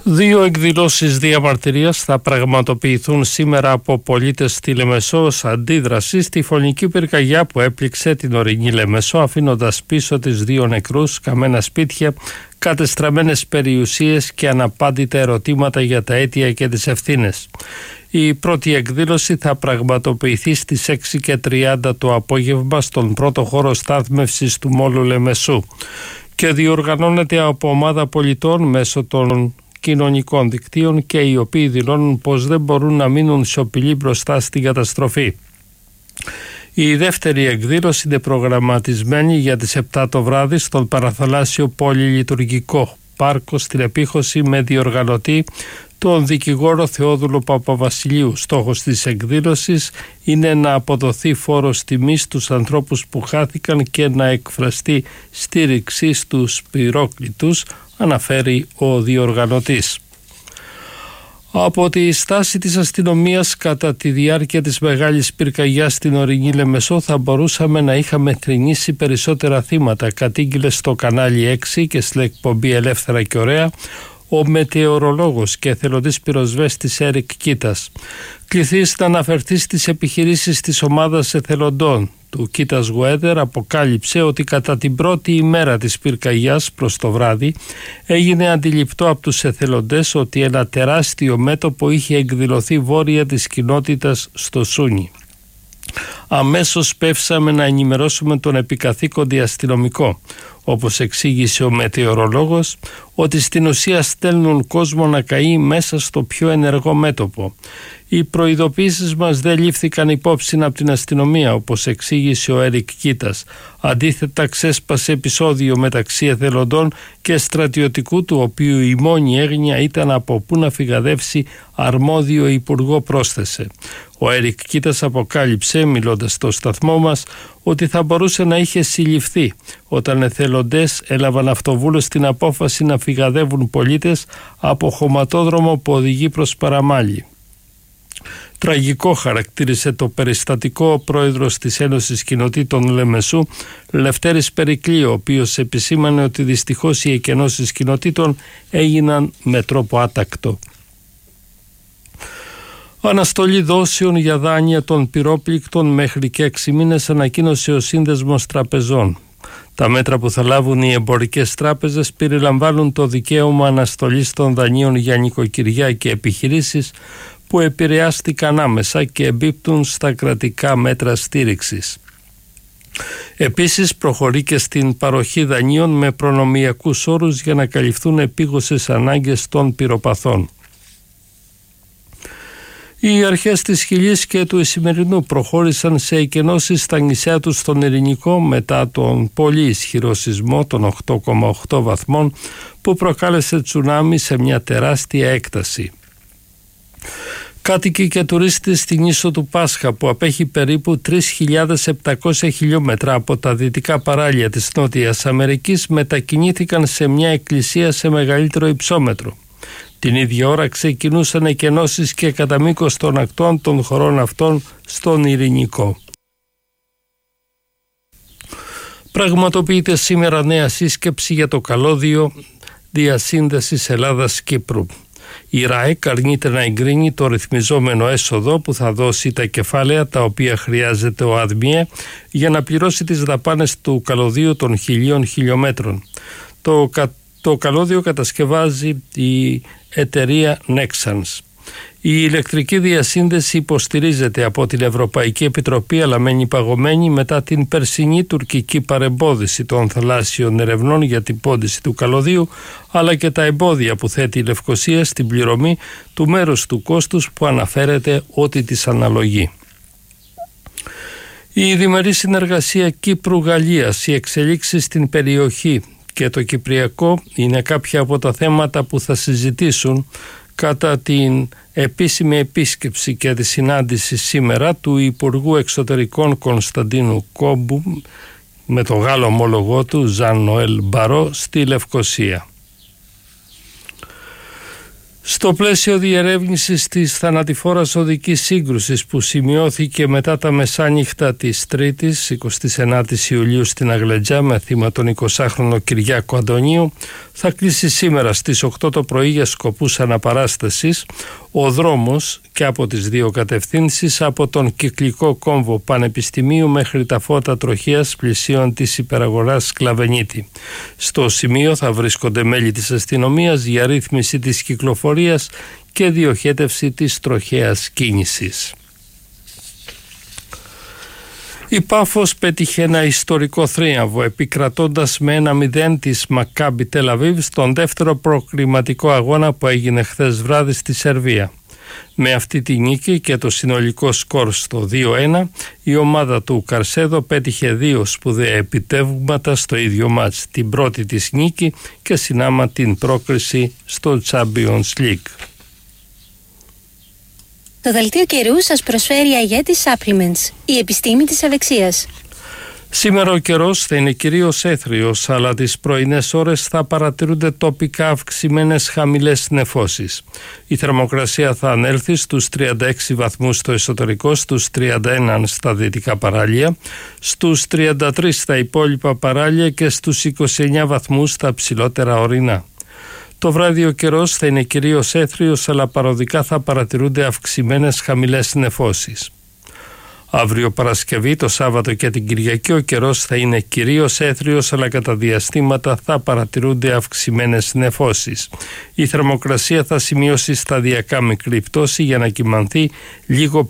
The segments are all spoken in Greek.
Δύο εκδηλώσεις διαμαρτυρίας θα πραγματοποιηθούν σήμερα από πολίτες στη Λεμεσό ως αντίδραση στη φωνική πυρκαγιά που έπληξε την ορεινή Λεμεσό, αφήνοντας πίσω τις δύο νεκρούς, καμένα σπίτια, κατεστραμμένες περιουσίες και αναπάντητα ερωτήματα για τα αίτια και τις ευθύνες. Η πρώτη εκδήλωση θα πραγματοποιηθεί στις 6:30 το απόγευμα στον πρώτο χώρο στάθμευσης του Μόλου Λεμεσού και διοργανώνεται από ομάδα πολιτών μέσω των κοινωνικών δικτύων και οι οποίοι δηλώνουν πως δεν μπορούν να μείνουν σιωπηλοί μπροστά στην καταστροφή. Η δεύτερη εκδήλωση είναι προγραμματισμένη για τις 7 το βράδυ στον παραθαλάσσιο πολυλειτουργικό πάρκο στην Επίχωση με διοργανωτή τον δικηγόρο Θεόδουλο Παπαβασιλείου. Στόχος της εκδήλωσης είναι να αποδοθεί φόρος τιμής στους ανθρώπους που χάθηκαν και να εκφραστεί στήριξη στους πυρόκλητους, αναφέρει ο διοργανωτής. Από τη στάση της αστυνομίας κατά τη διάρκεια της μεγάλης πυρκαγιάς στην ορεινή Λεμεσό θα μπορούσαμε να είχαμε θρηνήσει περισσότερα θύματα, κατήγγειλε στο κανάλι 6 και στην εκπομπή Ελεύθερα και Ωραία ο μετεωρολόγος και εθελοντής πυροσβέστης Έρικ Κίτας. Κληθείς να αναφερθεί στις επιχειρήσεις της ομάδας εθελοντών του Κίτας Weather, αποκάλυψε ότι κατά την πρώτη ημέρα της πυρκαγιάς προς το βράδυ έγινε αντιληπτό από τους εθελοντές ότι ένα τεράστιο μέτωπο είχε εκδηλωθεί βόρεια της κοινότητας στο Σούνι. Αμέσως πέφσαμε να ενημερώσουμε τον επικαθήκοντη αστυνομικό. Όπως εξήγησε ο μετεωρολόγος, ότι στην ουσία στέλνουν κόσμο να καεί μέσα στο πιο ενεργό μέτωπο. Οι προειδοποιήσεις μας δεν λήφθηκαν υπόψη από την αστυνομία, όπως εξήγησε ο Έρικ Κίτας. Αντίθετα, ξέσπασε επεισόδιο μεταξύ εθελοντών και στρατιωτικού, του οποίου η μόνη έγνοια ήταν από πού να φυγαδεύσει αρμόδιο υπουργό, πρόσθεσε. Ο Έρικ Κίτας αποκάλυψε, μιλώντας στο σταθμό μας, ότι θα μπορούσε να είχε συλληφθεί όταν εθελοντές έλαβαν αυτοβούλες την απόφαση να φυγαδεύουν πολίτες από χωματόδρομο που οδηγεί προς Παραμάλι. Τραγικό χαρακτήρισε το περιστατικό ο πρόεδρος της Ένωσης Κοινοτήτων Λεμεσού, Λευτέρης Περικλή, ο οποίος επισήμανε ότι δυστυχώς οι εκενώσεις κοινοτήτων έγιναν με τρόπο άτακτο. Αναστολή δόσεων για δάνεια των πυρόπληκτων μέχρι και 6 μήνες, ανακοίνωσε ο Σύνδεσμος Τραπεζών. Τα μέτρα που θα λάβουν οι εμπορικές τράπεζες περιλαμβάνουν το δικαίωμα αναστολής των δανείων για νοικοκυριά και επιχειρήσεις που επηρεάστηκαν άμεσα και εμπίπτουν στα κρατικά μέτρα στήριξης. Επίσης προχωρεί και στην παροχή δανείων με προνομιακούς όρους για να καλυφθούν επίγουσες ανάγκες των πυροπαθών. Οι αρχές της Χιλής και του Ισημερινού προχώρησαν σε εκενώσεις στα νησιά τους στον Ειρηνικό μετά τον πολύ ισχυρό σεισμό των 8,8 βαθμών που προκάλεσε τσουνάμι σε μια τεράστια έκταση. Κάτοικοι και τουρίστες στην ίσο του Πάσχα, που απέχει περίπου 3.700 χιλιόμετρα από τα δυτικά παράλια της Νότιας Αμερικής, μετακινήθηκαν σε μια εκκλησία σε μεγαλύτερο υψόμετρο. Την ίδια ώρα ξεκινούσαν εκενώσεις και κατά μήκος των ακτών των χωρών αυτών στον Ειρηνικό. Πραγματοποιείται σήμερα νέα σύσκεψη για το καλώδιο διασύνδεσης Ελλάδας-Κύπρου. Η ΡΑΕΚ αρνείται να εγκρίνει το ρυθμιζόμενο έσοδο που θα δώσει τα κεφάλαια τα οποία χρειάζεται ο ΑΔΜΙΕ για να πληρώσει τις δαπάνες του καλωδίου των 1.000 χιλιόμετρων. Το καλώδιο κατασκευάζει η εταιρεία Nexans. Η ηλεκτρική διασύνδεση υποστηρίζεται από την Ευρωπαϊκή Επιτροπή, αλλά μένει παγωμένη μετά την περσινή τουρκική παρεμπόδιση των θαλάσσιων ερευνών για την πόντιση του καλωδίου, αλλά και τα εμπόδια που θέτει η Λευκοσία στην πληρωμή του μέρους του κόστους που αναφέρεται ότι της αναλογεί. Η διμερή συνεργασία Κύπρου-Γαλλίας, οι εξελίξεις στην περιοχή και το Κυπριακό είναι κάποια από τα θέματα που θα συζητήσουν κατά την επίσημη επίσκεψη και τη συνάντηση σήμερα του Υπουργού Εξωτερικών Κωνσταντίνου Κόμπου με τον Γάλλο ομόλογό του Ζαν Νοέλ Μπαρό στη Λευκοσία. Στο πλαίσιο διερεύνησης της θανατηφόρας οδικής σύγκρουσης που σημειώθηκε μετά τα μεσάνυχτα της Τρίτης, 29ης Ιουλίου στην Αγλεντζά με θύμα τον 20χρονο Κυριάκο Αντωνίου, θα κλείσει σήμερα στις 8 το πρωί για σκοπούς αναπαράστασης ο δρόμος και από τις δύο κατευθύνσεις από τον κυκλικό κόμβο Πανεπιστημίου μέχρι τα φώτα τροχίας πλησίων της υπεραγοράς Σκλαβενίτη. Στο σημείο θα βρίσκονται μέλη της αστυνομίας για ρύθμιση της κυκλοφορίας και διοχέτευση της τροχαίας κίνησης. Η Πάφος πέτυχε ένα ιστορικό θρίαμβο επικρατώντας με 1-0 της Μακάμπι Τελαβίβ στον δεύτερο προκριματικό αγώνα που έγινε χθες βράδυ στη Σερβία. Με αυτή τη νίκη και το συνολικό σκορ στο 2-1, η ομάδα του Καρσέδο πέτυχε 2 σπουδαία επιτεύγματα στο ίδιο μάτς, την πρώτη της νίκη και συνάμα την πρόκριση στο Champions League. Το δελτίο καιρού σας προσφέρει η Αγέτη Supplements, η επιστήμη της ευεξίας. Σήμερα ο καιρός θα είναι κυρίως έθριος, αλλά τις πρωινές ώρες θα παρατηρούνται τοπικά αυξημένες χαμηλές νεφώσεις. Η θερμοκρασία θα ανέλθει στους 36 βαθμούς στο εσωτερικό, στους 31 στα δυτικά παράλια, στους 33 στα υπόλοιπα παράλια και στους 29 βαθμούς στα ψηλότερα ορεινά. Το βράδυ ο καιρός θα είναι κυρίως έθριος, αλλά παροδικά θα παρατηρούνται αυξημένες χαμηλές νεφώσεις. Αύριο Παρασκευή, το Σάββατο και την Κυριακή ο καιρός θα είναι κυρίως έθριος, αλλά κατά διαστήματα θα παρατηρούνται αυξημένες νεφώσεις. Η θερμοκρασία θα σημειώσει σταδιακά μικρή πτώση για να κυμανθεί λίγο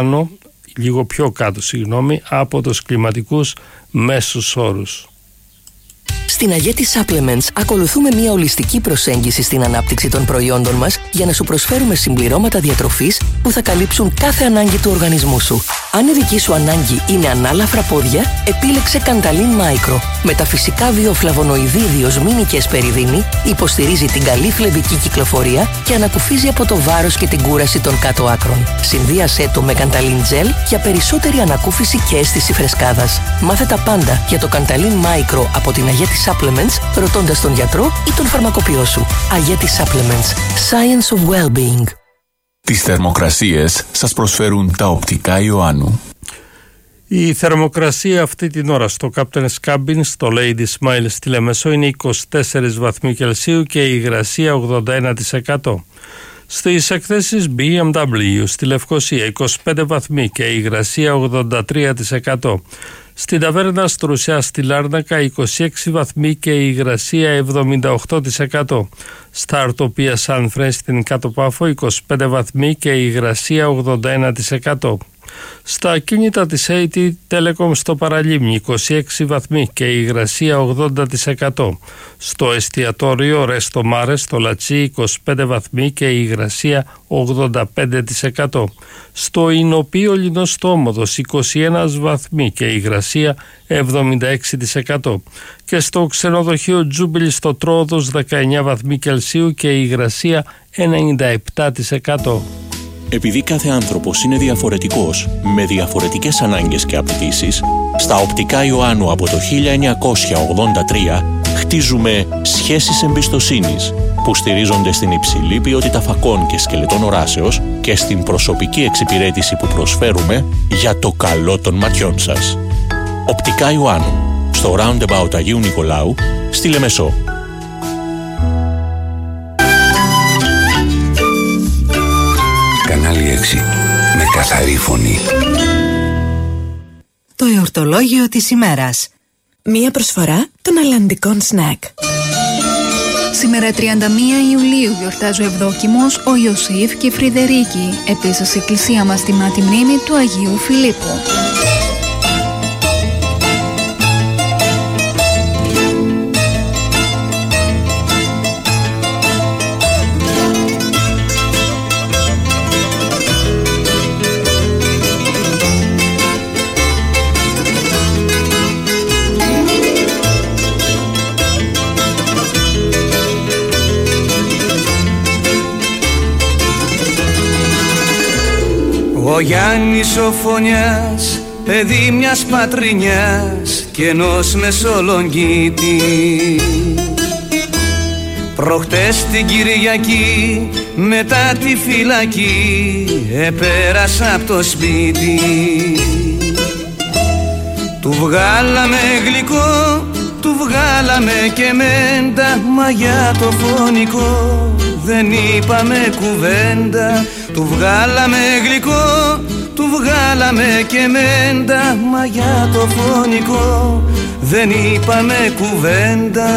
πιο κάτω από τους κλιματικούς μέσους όρους. Στην Αγέτη Supplements ακολουθούμε μια ολιστική προσέγγιση στην ανάπτυξη των προϊόντων μας για να σου προσφέρουμε συμπληρώματα διατροφής που θα καλύψουν κάθε ανάγκη του οργανισμού σου. Αν η δική σου ανάγκη είναι ανάλαφρα πόδια, επίλεξε Cantalin Micro. Με τα φυσικά βιοφλαβονοειδή διοσμίνη και εσπεριδίνη υποστηρίζει την καλή φλεβική κυκλοφορία και ανακουφίζει από το βάρος και την κούραση των κάτω άκρων. Συνδύασέ το με Cantalin Gel για περισσότερη ανακούφιση και αίσθηση φρεσκάδας. Μάθε τα πάντα για το Cantalin Micro από την Αγέτη Supplements, ρωτώντας τον γιατρό ή τον φαρμακοποιό σου. Αγέτη Supplements. Science of Well-being. Τις θερμοκρασίες σας προσφέρουν τα οπτικά Ιωάννου. Η θερμοκρασία αυτή την ώρα στο Captain's Cabin, στο Lady Smile στη Λεμεσό είναι 24 βαθμοί Κελσίου και η υγρασία 81%. Στις εκθέσεις BMW στη Λευκοσία 25 βαθμοί και η υγρασία 83%. Στην ταβέρνα Στρουσιά στη Λάρνακα 26 βαθμοί και η υγρασία 78%. Στα Αρτοπία Σαν Φρέν στην Κάτω Πάφο 25 βαθμοί και η υγρασία 81%. Στα ακίνητα της AT Telecom στο Παραλίμνη 26 βαθμοί και η υγρασία 80%. Στο εστιατόριο Ρέστο Μάρε στο Λατσί 25 βαθμοί και η υγρασία 85%. Στο Ινοπείο Λινός Όμοδος 21 βαθμοί και η υγρασία 76%. Και στο ξενοδοχείο Τζούμπιλι στο Τρόδος 19 βαθμοί Κελσίου και η υγρασία 97%. Επειδή κάθε άνθρωπος είναι διαφορετικός, με διαφορετικές ανάγκες και απαιτήσεις, στα οπτικά Ιωάννου από το 1983 χτίζουμε σχέσεις εμπιστοσύνης που στηρίζονται στην υψηλή ποιότητα φακών και σκελετών οράσεως και στην προσωπική εξυπηρέτηση που προσφέρουμε για το καλό των ματιών σας. Οπτικά Ιωάννου, στο Roundabout Αγίου Νικολάου, στη Λεμεσό. Κανάλι 6 με καθαρή φωνή. Το εορτολόγιο της ημέρας. Μία προσφορά των αλλαντικών σνακ. Σήμερα 31 Ιουλίου γιορτάζει ο Ευδόκιμος, ο Ιωσήφ και η Φρυδερίκη. Επίσης η εκκλησία μας τιμά τη μνήμη του Αγίου Φιλίππου. Ο Γιάννης ο Φωνιάς, παιδί μιας πατρινιάς και ενός μεσολογγίτη, Προχτές την Κυριακή μετά τη φυλακή επέρασα απ' το σπίτι. Του βγάλαμε γλυκό, του βγάλαμε και μέντα, μα για το φωνικό δεν είπαμε κουβέντα. Του βγάλαμε γλυκό, του βγάλαμε και μέντα, μα για το φωνικό δεν είπαμε κουβέντα.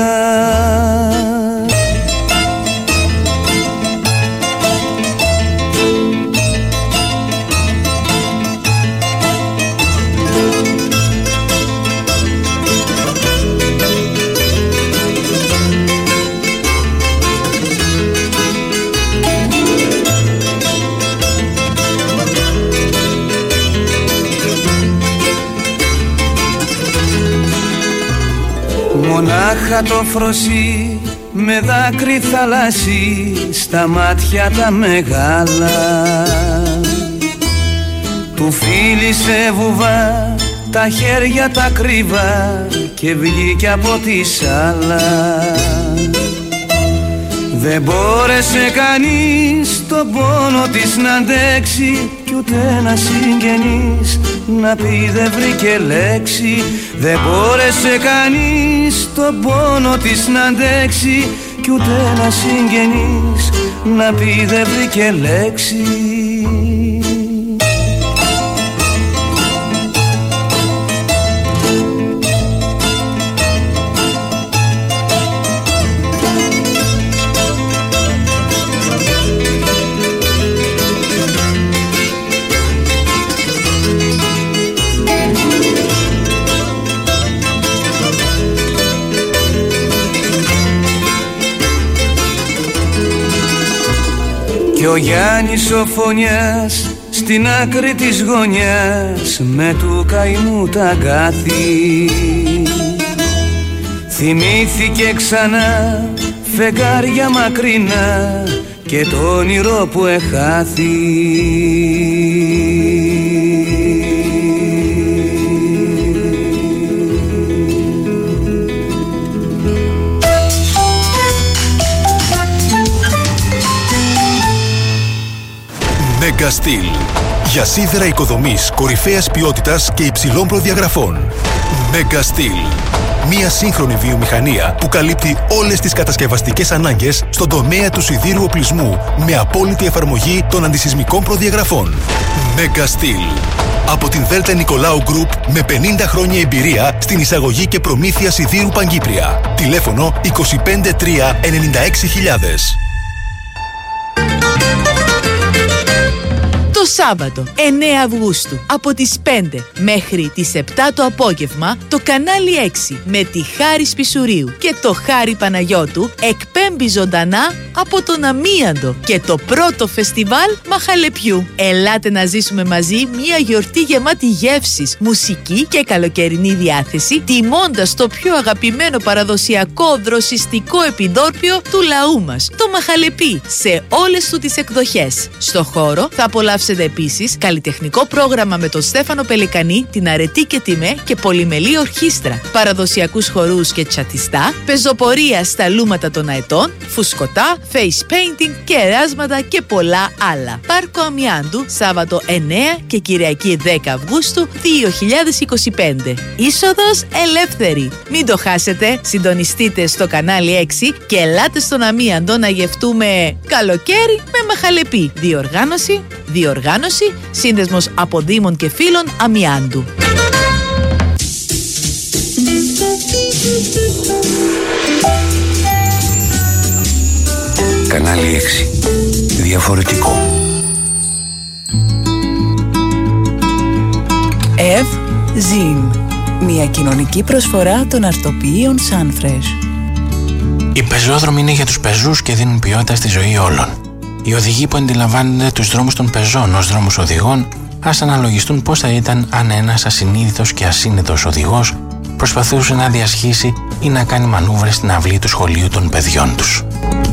Μονάχα το φροσί με δάκρυ θαλάσσι στα μάτια τα μεγάλα. Του φίλησε βουβά τα χέρια τα κρύβα και βγήκε από τη σάλα. Δεν μπόρεσε κανείς τον πόνο της να αντέξει κι ούτε ένα συγγενής να πει δεν βρήκε λέξη. Δεν μπόρεσε κανείς τον πόνο της να αντέξει κι ούτε ένα συγγενής να πει δεν βρήκε λέξη. Και ο Γιάννης ο Φωνιάς στην άκρη της γωνιάς με του καημού τα αγκάθη θυμήθηκε ξανά φεγγάρια μακρινά και το όνειρο που εχάθη. Mega Steel. Για σίδερα οικοδομής κορυφαίας ποιότητας και υψηλών προδιαγραφών. Mega Steel. Μία σύγχρονη βιομηχανία που καλύπτει όλες τις κατασκευαστικές ανάγκες στον τομέα του σιδήρου οπλισμού με απόλυτη εφαρμογή των αντισυσμικών προδιαγραφών. Mega Steel. Από την Δέλτα Νικολάου Group με 50 χρόνια εμπειρία στην εισαγωγή και προμήθεια σιδήρου Παγκύπρια. Τηλέφωνο 253 96 000. Το Σάββατο 9 Αυγούστου από τις 5 μέχρι τις 7 το απόγευμα το κανάλι 6 με τη Χάρη Σπισουρίου και το Χάρη Παναγιώτου εκπέμπει ζωντανά από τον Αμίαντο και το πρώτο φεστιβάλ Μαχαλεπιού. Ελάτε να ζήσουμε μαζί μια γιορτή γεμάτη γεύσεις, μουσική και καλοκαιρινή διάθεση, τιμώντας το πιο αγαπημένο παραδοσιακό δροσιστικό επιδόρπιο του λαού μας, το Μαχαλεπί, σε όλες του τις εκδοχές. Στο χώρο θα απολαύσετε επίσης καλλιτεχνικό πρόγραμμα με τον Στέφανο Πελικανή, την Αρετή και Τιμέ και πολυμελή ορχήστρα, παραδοσιακούς χορούς και τσατιστά, πεζοπορία στα λούματα των αετών, φουσκωτά, face painting, κεράσματα και πολλά άλλα. Πάρκο Αμιάντου, Σάββατο 9 και Κυριακή 10 Αυγούστου 2025. Είσοδος ελεύθερη. Μην το χάσετε, συντονιστείτε στο κανάλι 6 και ελάτε στον Αμίαντο να γευτούμε καλοκαίρι με Μαχαλεπί. Διοργάνωση, Σύνδεσμος Αποδήμων και Φίλων Αμιάντου. Κανάλι 6. Διαφορετικό. Ζιν. Μια κοινωνική προσφορά των αρτοποιείων Sunfresh. Οι πεζόδρομοι είναι για τους πεζούς και δίνουν ποιότητα στη ζωή όλων. Οι οδηγοί που αντιλαμβάνονται τους δρόμους των πεζών ως δρόμους οδηγών, ας αναλογιστούν πώς θα ήταν αν ένας ασυνείδητος και ασύνετος οδηγός προσπαθούσε να διασχίσει ή να κάνει μανούβρες στην αυλή του σχολείου των παιδιών τους.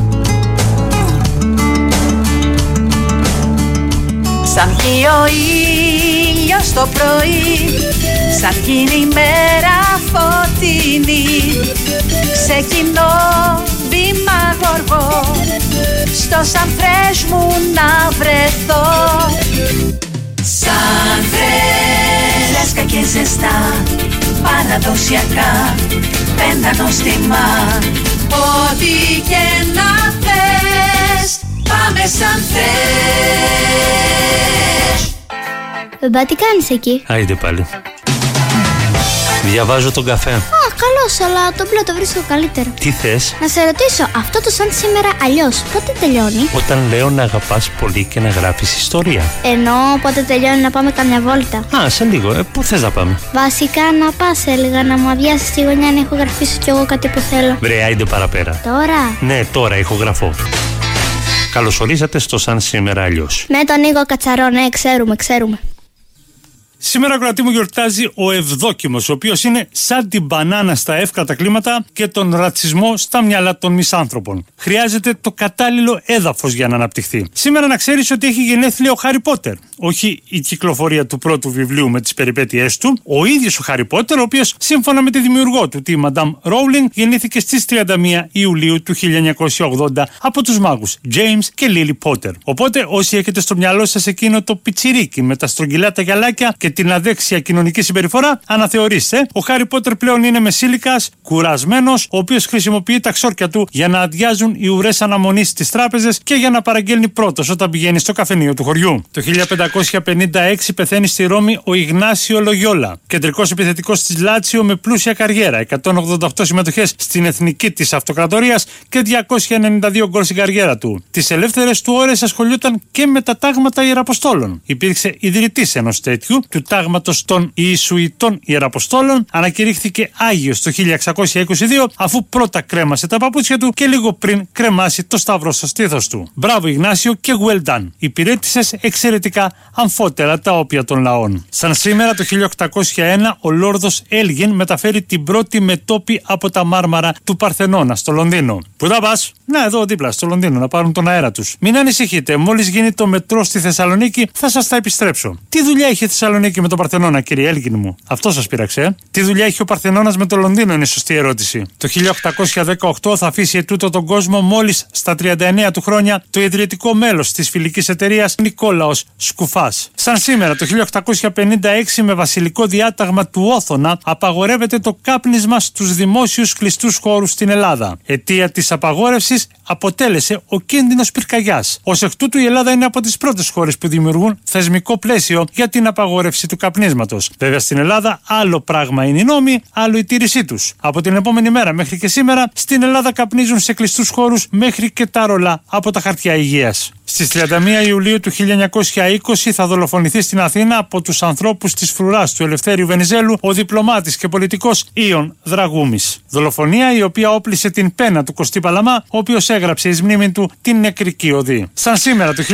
Σαν βγει ο ήλιος το πρωί, σαν γίνει η μέρα φωτεινή, ξεκινώ βήμα γοργό στο Σαν Φρέσ μου να βρεθώ. Σαν φρέσκα και ζεστά, παραδοσιακά, πέντα νοστιμά. Ό,τι και να θες, πάμε Σαν Φρέσ. Μπαμπά, τι κάνεις εκεί? Άιντε πάλι. Διαβάζω τον καφέ. Καλώς, αλλά το μπλε το βρίσκω καλύτερο. Τι θες? Να σε ρωτήσω, αυτό το σαν σήμερα αλλιώς, πότε τελειώνει? Όταν λέω να αγαπάς πολύ και να γράφεις ιστορία. Ενώ πότε τελειώνει να πάμε καμιά βόλτα? Σε λίγο. Πού θες να πάμε? Βασικά να πας, έλεγα, να μου αδειάσεις τη γωνιά να ηχογραφήσω κι εγώ κάτι που θέλω. Βρε, άιντε παραπέρα. Τώρα? Ναι, τώρα ηχογραφώ. Καλωσορίσατε στο Σαν σήμερα αλλιώς. Με τον Νίκο Κατσαρό, ναι, ξέρουμε. Σήμερα, ακροατή μου, γιορτάζει ο Ευδόκιμος, ο οποίος είναι σαν την μπανάνα στα εύκρατα κλίματα και τον ρατσισμό στα μυαλά των μισάνθρωπων. Χρειάζεται το κατάλληλο έδαφος για να αναπτυχθεί. Σήμερα να ξέρεις ότι έχει γενέθλια ο Χάρι Πότερ. Όχι η κυκλοφορία του πρώτου βιβλίου με τις περιπέτειές του. Ο ίδιος ο Χάρι Πότερ, ο οποίος σύμφωνα με τη δημιουργό του, τη Μαντάμ Ρόουλινγκ, γεννήθηκε στις 31 Ιουλίου του 1980 από τους μάγους James και Lily Potter. Οπότε, όσοι έχετε στο μυαλό σας εκείνο το πιτσιρίκι με τα στρογγυλά τα γυαλάκια και την αδέξια κοινωνική συμπεριφορά, αναθεωρήστε. Ο Χάρι Πότερ πλέον είναι μεσήλικας, κουρασμένος, ο οποίος χρησιμοποιεί τα ξόρκια του για να αδειάζουν οι ουρές αναμονής στις τράπεζες και για να παραγγέλνει πρώτος όταν πηγαίνει στο καφενείο του χωριού. Το 1556 πεθαίνει στη Ρώμη ο Ιγνάσιο Λογιόλα, κεντρικός επιθετικός της Λάτσιο με πλούσια καριέρα, 188 συμμετοχές στην εθνική της αυτοκρατορίας και 292 γκολ στην καριέρα του. Τις ελεύθερες του ώρες ασχολιόταν και με τα τάγματα Ιεραποστόλων. Υπήρξε ιδρυτής ενός τέτοιου, του τάγματος των Ιησουητών Ιεραποστόλων, ανακηρύχθηκε Άγιος το 1622, αφού πρώτα κρέμασε τα παπούτσια του και λίγο πριν κρεμάσει το σταυρό στο στήθος του. Μπράβο Ιγνάσιο και well done. Υπηρέτησες εξαιρετικά αμφότερα τα όπια των λαών. Σαν σήμερα το 1801 ο Λόρδος Έλγιν μεταφέρει την πρώτη μετώπη από τα μάρμαρα του Παρθενώνα στο Λονδίνο. Πού θα πας? Να, εδώ δίπλα στο Λονδίνο να πάρουν τον αέρα τους. Μην ανησυχείτε, μόλις γίνει το μετρό στη Θεσσαλονίκη θα σας τα επιστρέψω. Τι δουλειά έχει η Θεσσαλονίκη με τον Παρθενώνα, κύριε Έλγιν μου? Αυτό σας πείραξε. Τι δουλειά έχει ο Παρθενώνας με το Λονδίνο, είναι σωστή ερώτηση. Το 1818 θα αφήσει ετούτο τον κόσμο μόλις στα 39 του χρόνια το ιδρυτικό μέλος της φιλικής εταιρείας Νικόλαος Σκουφάς. Σαν σήμερα το 1856 με βασιλικό διάταγμα του Όθωνα απαγορεύεται το κάπνισμα στους δημόσιους κλειστούς χώρους στην Ελλάδα. Αιτία της απαγόρευσης αποτέλεσε ο κίνδυνος πυρκαγιάς. Ως εκ τούτου η Ελλάδα είναι από τις πρώτες χώρες που δημιουργούν θεσμικό πλαίσιο για την απαγόρευση του καπνίσματος. Βέβαια στην Ελλάδα άλλο πράγμα είναι οι νόμοι, άλλο η τήρησή τους. Από την επόμενη μέρα μέχρι και σήμερα στην Ελλάδα καπνίζουν σε κλειστούς χώρους μέχρι και τα ρολά από τα χαρτιά υγείας. Στις 31 Ιουλίου του 1920 θα δολοφονηθεί στην Αθήνα από τους ανθρώπους της φρουράς του Ελευθέριου Βενιζέλου ο διπλωμάτης και πολιτικός Ιων Δραγούμης. Δολοφονία η οποία όπλησε την πένα του Κωστή Παλαμά, ο οποίος έγραψε εις μνήμη του την νεκρική οδή. Σαν σήμερα το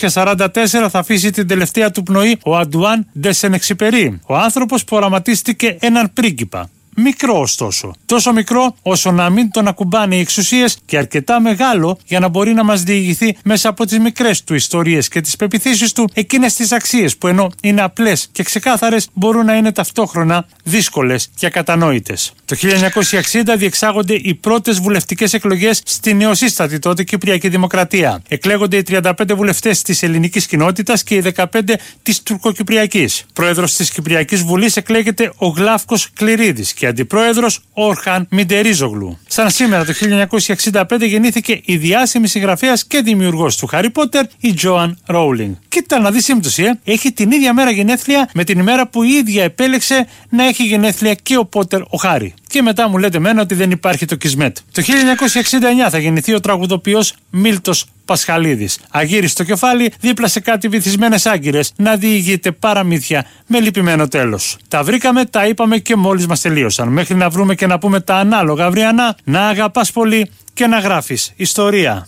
1944 θα αφήσει την τελευταία του πνοή ο Αντουάν ντε Σεν-Εξιπερί, ο άνθρωπος που οραματίστηκε έναν πρίγκιπα. Μικρό ωστόσο. Τόσο μικρό όσο να μην τον ακουμπάνε οι εξουσίες και αρκετά μεγάλο για να μπορεί να μας διηγηθεί μέσα από τις μικρές του ιστορίες και τις πεποιθήσεις του εκείνες τις αξίες που ενώ είναι απλές και ξεκάθαρες μπορούν να είναι ταυτόχρονα δύσκολες και ακατανόητες. Το 1960 διεξάγονται οι πρώτες βουλευτικές εκλογές στη νεοσύστατη τότε Κυπριακή Δημοκρατία. Εκλέγονται οι 35 βουλευτές της ελληνικής κοινότητας και οι 15 της τουρκοκυπριακής. Πρόεδρος της Κυπριακής Βουλής εκλέγεται ο Γλάφκος Κληρίδης και αντιπρόεδρος Όρχαν Μιντερίζογλου. Σαν σήμερα το 1965 γεννήθηκε η διάσημη συγγραφέας και δημιουργός του Χάρι Πότερ, η Τζόαν Ρόουλινγκ. Κοίτα να δει σύμπτωση, Έχει την ίδια μέρα γενέθλια με την ημέρα που η ίδια επέλεξε να έχει γενέθλια και ο Πότερ ο Χάρι. Και μετά μου λέτε μένα ότι δεν υπάρχει το Κισμέτ. Το 1969 θα γεννηθεί ο τραγουδοποιός Μίλτος Πασχαλίδης. Αγύριστο κεφάλι δίπλα σε κάτι βυθισμένες άγκυρες να διηγείται παραμύθια με λυπημένο τέλος. Τα βρήκαμε, τα είπαμε και μόλις μας τελείωσαν. Μέχρι να βρούμε και να πούμε τα ανάλογα αυριανά, να αγαπάς πολύ και να γράφεις ιστορία.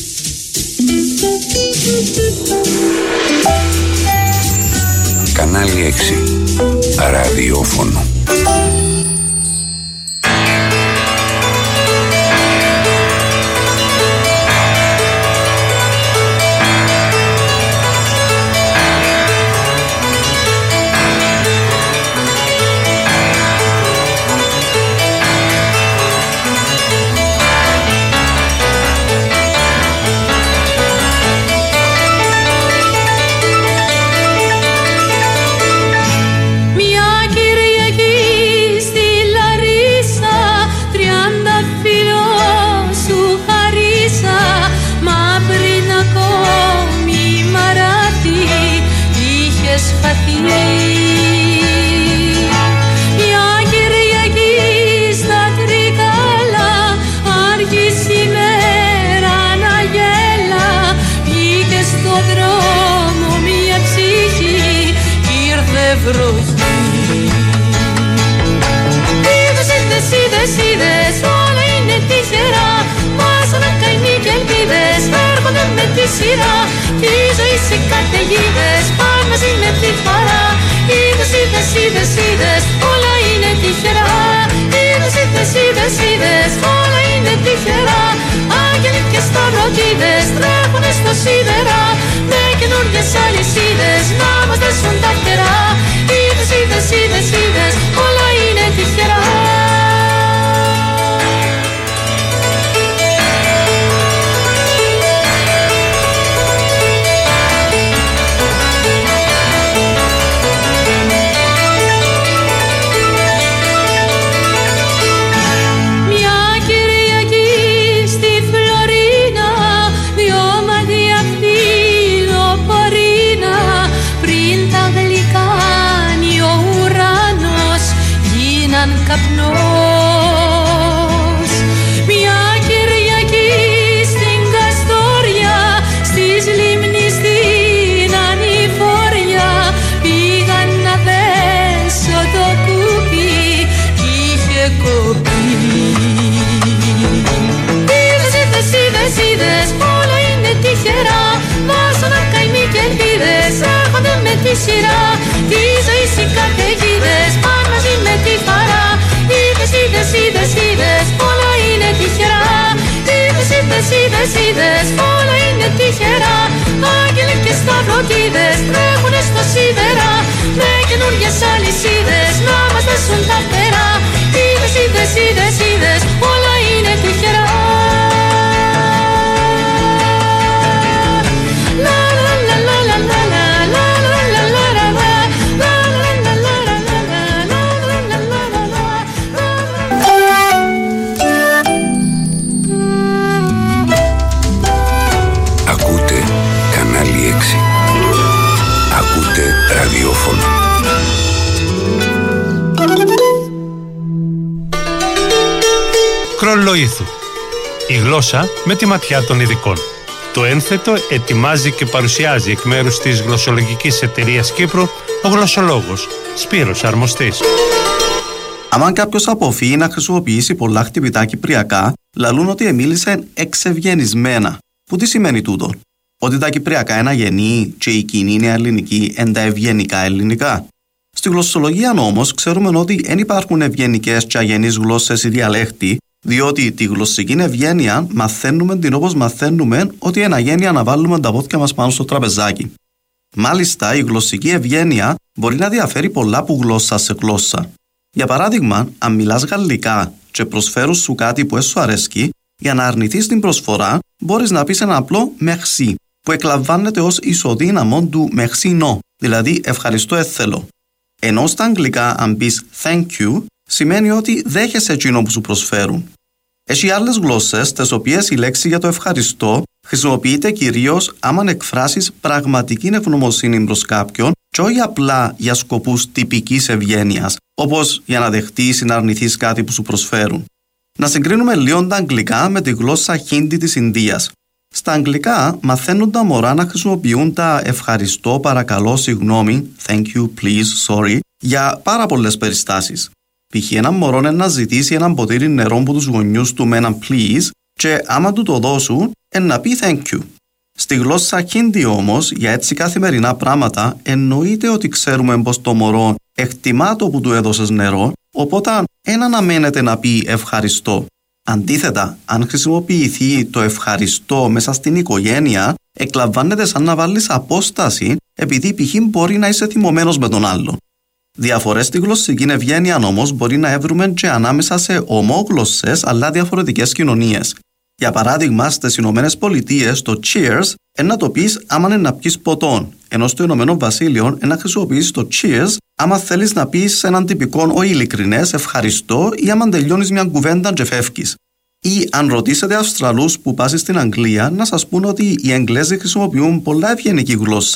Κανάλι 6. Ραδιόφωνο. έχεις χαθεί. Μια Κυριακή στα Τρικάλα άρχισε η μέρα να γέλα. Βγήκε στο δρόμο μια ψυχή κι ήρθε βροχή. Είδες, όλα είναι τυχερά. Βάζανε καημοί και ελπίδες, έρχονται με τη σειρά. Κι η ζωή σε καταιγίδες, πάνε μαζί με τη χαρά. Είδες, όλα είναι τυχερά. Είδες, όλα είναι τυχερά. Άγγελοι και σταυροκίδες τρέχουνε στο σίδερα, με καινούργιες αλυσίδες να μας δέσουν τα φτερά. Είδες, όλα είναι τυχερά. Καπνός. Μια Κυριακή στην Καστόρια, στις λίμνης στην Ανηφόρια, πήγαν να δέσω το κούπι κι είχε κοπεί. Είδες, όλα είναι τυχερά. Βάζανε καημοί και ελπίδες, έρχονται με τη σειρά. Τη ζωή σε καταιγίδες, πάνε μαζί με τη χαρά. Είδες, όλα είναι τυχερά. Είδες, όλα είναι τυχερά. Άγγελοι και σταυροκίδες τρέχουνε στο σίδερα, με καινούργιες αλυσίδες να μας δέσουν τα φτερά. Είδες, όλα είναι τυχερά. Ακούτε ραδιόφωνο. Κρολοήθου. Η γλώσσα με τη ματιά των ειδικών. Το ένθετο ετοιμάζει και παρουσιάζει εκ μέρους της Γλωσσολογικής Εταιρείας Κύπρου ο γλωσσολόγος Σπύρος Αρμοστής. Αν κάποιος αποφύγει να χρησιμοποιήσει πολλά χτυπητά κυπριακά, λαλούν ότι μίλησε εξευγενισμένα. Που τι σημαίνει τούτο? Ότι τα κυπριακά είναι αγενή και η κοινή είναι ελληνική εν τα ευγενικά ελληνικά. Στη γλωσσολογία όμως ξέρουμε ότι δεν υπάρχουν ευγενικές και αγενείς γλώσσες ή διαλέχτη, διότι τη γλωσσική ευγένεια μαθαίνουμε την όπως μαθαίνουμε ότι είναι αγένεια να βάλουμε τα πόδια μας πάνω στο τραπεζάκι. Μάλιστα, η γλωσσική ευγένεια μπορεί να διαφέρει πολλά από γλώσσα σε γλώσσα. Για παράδειγμα, αν μιλάς γαλλικά και προσφέρουν σου κάτι που σου αρέσκει, για να αρνηθείς την προσφορά, μπορείς να πεις ένα απλό merci, που εκλαμβάνεται ως ισοδύναμο του merci no, δηλαδή ευχαριστώ έθελω. Ενώ στα αγγλικά, αν πεις thank you, σημαίνει ότι δέχεσαι εκείνο που σου προσφέρουν. Έχει άλλες γλώσσες, τις οποίες η λέξη για το ευχαριστώ χρησιμοποιείται κυρίως άμα εκφράσεις πραγματική ευγνωμοσύνη προς κάποιον και όχι απλά για σκοπούς τυπικής ευγένειας, όπως για να δεχτείς ή να αρνηθείς κάτι που σου προσφέρουν. Να συγκρίνουμε λίγο τα αγγλικά με τη γλώσσα Χίντι της Ινδίας. Στα αγγλικά μαθαίνουν τα μωρά να χρησιμοποιούν τα ευχαριστώ, παρακαλώ, συγγνώμη, thank you, please, sorry, για πάρα πολλές περιστάσεις. Π.χ. ένα μωρό να ζητήσει ένα ποτήρι νερό από τους γονιούς του με έναν please και άμα του το δώσουν, να πει thank you. Στη γλώσσα Χίντι όμως, για έτσι καθημερινά πράγματα, εννοείται ότι ξέρουμε πως το μωρό εκτιμά το που του έδωσες νερό, οπότε δεν αναμένεται να πει ευχαριστώ. Αντίθετα, αν χρησιμοποιηθεί το ευχαριστώ μέσα στην οικογένεια, εκλαμβάνεται σαν να βάλεις απόσταση, επειδή π.χ. μπορεί να είσαι θυμωμένος με τον άλλον. Διαφορές στη γλωσσική ευγένεια όμως μπορεί να έβρουμε και ανάμεσα σε ομόγλωσσες αλλά διαφορετικές κοινωνίες. Για παράδειγμα, στις Ηνωμένες Πολιτείες το cheers να το πεις άμα είναι να πιεις ποτόν, ενώ στο Ηνωμένο Βασίλειο να χρησιμοποιήσεις το cheers άμα θέλεις να πεις έναν τυπικό ο ειλικρινές ευχαριστώ ή άμα τελειώνεις μια κουβέντα και φεύγεις. Ή αν ρωτήσετε Αυστραλούς που πας στην Αγγλία να σας πούν ότι οι Εγγλέζοι χρησιμοποιούν πολλά ευγενική γλώσσα,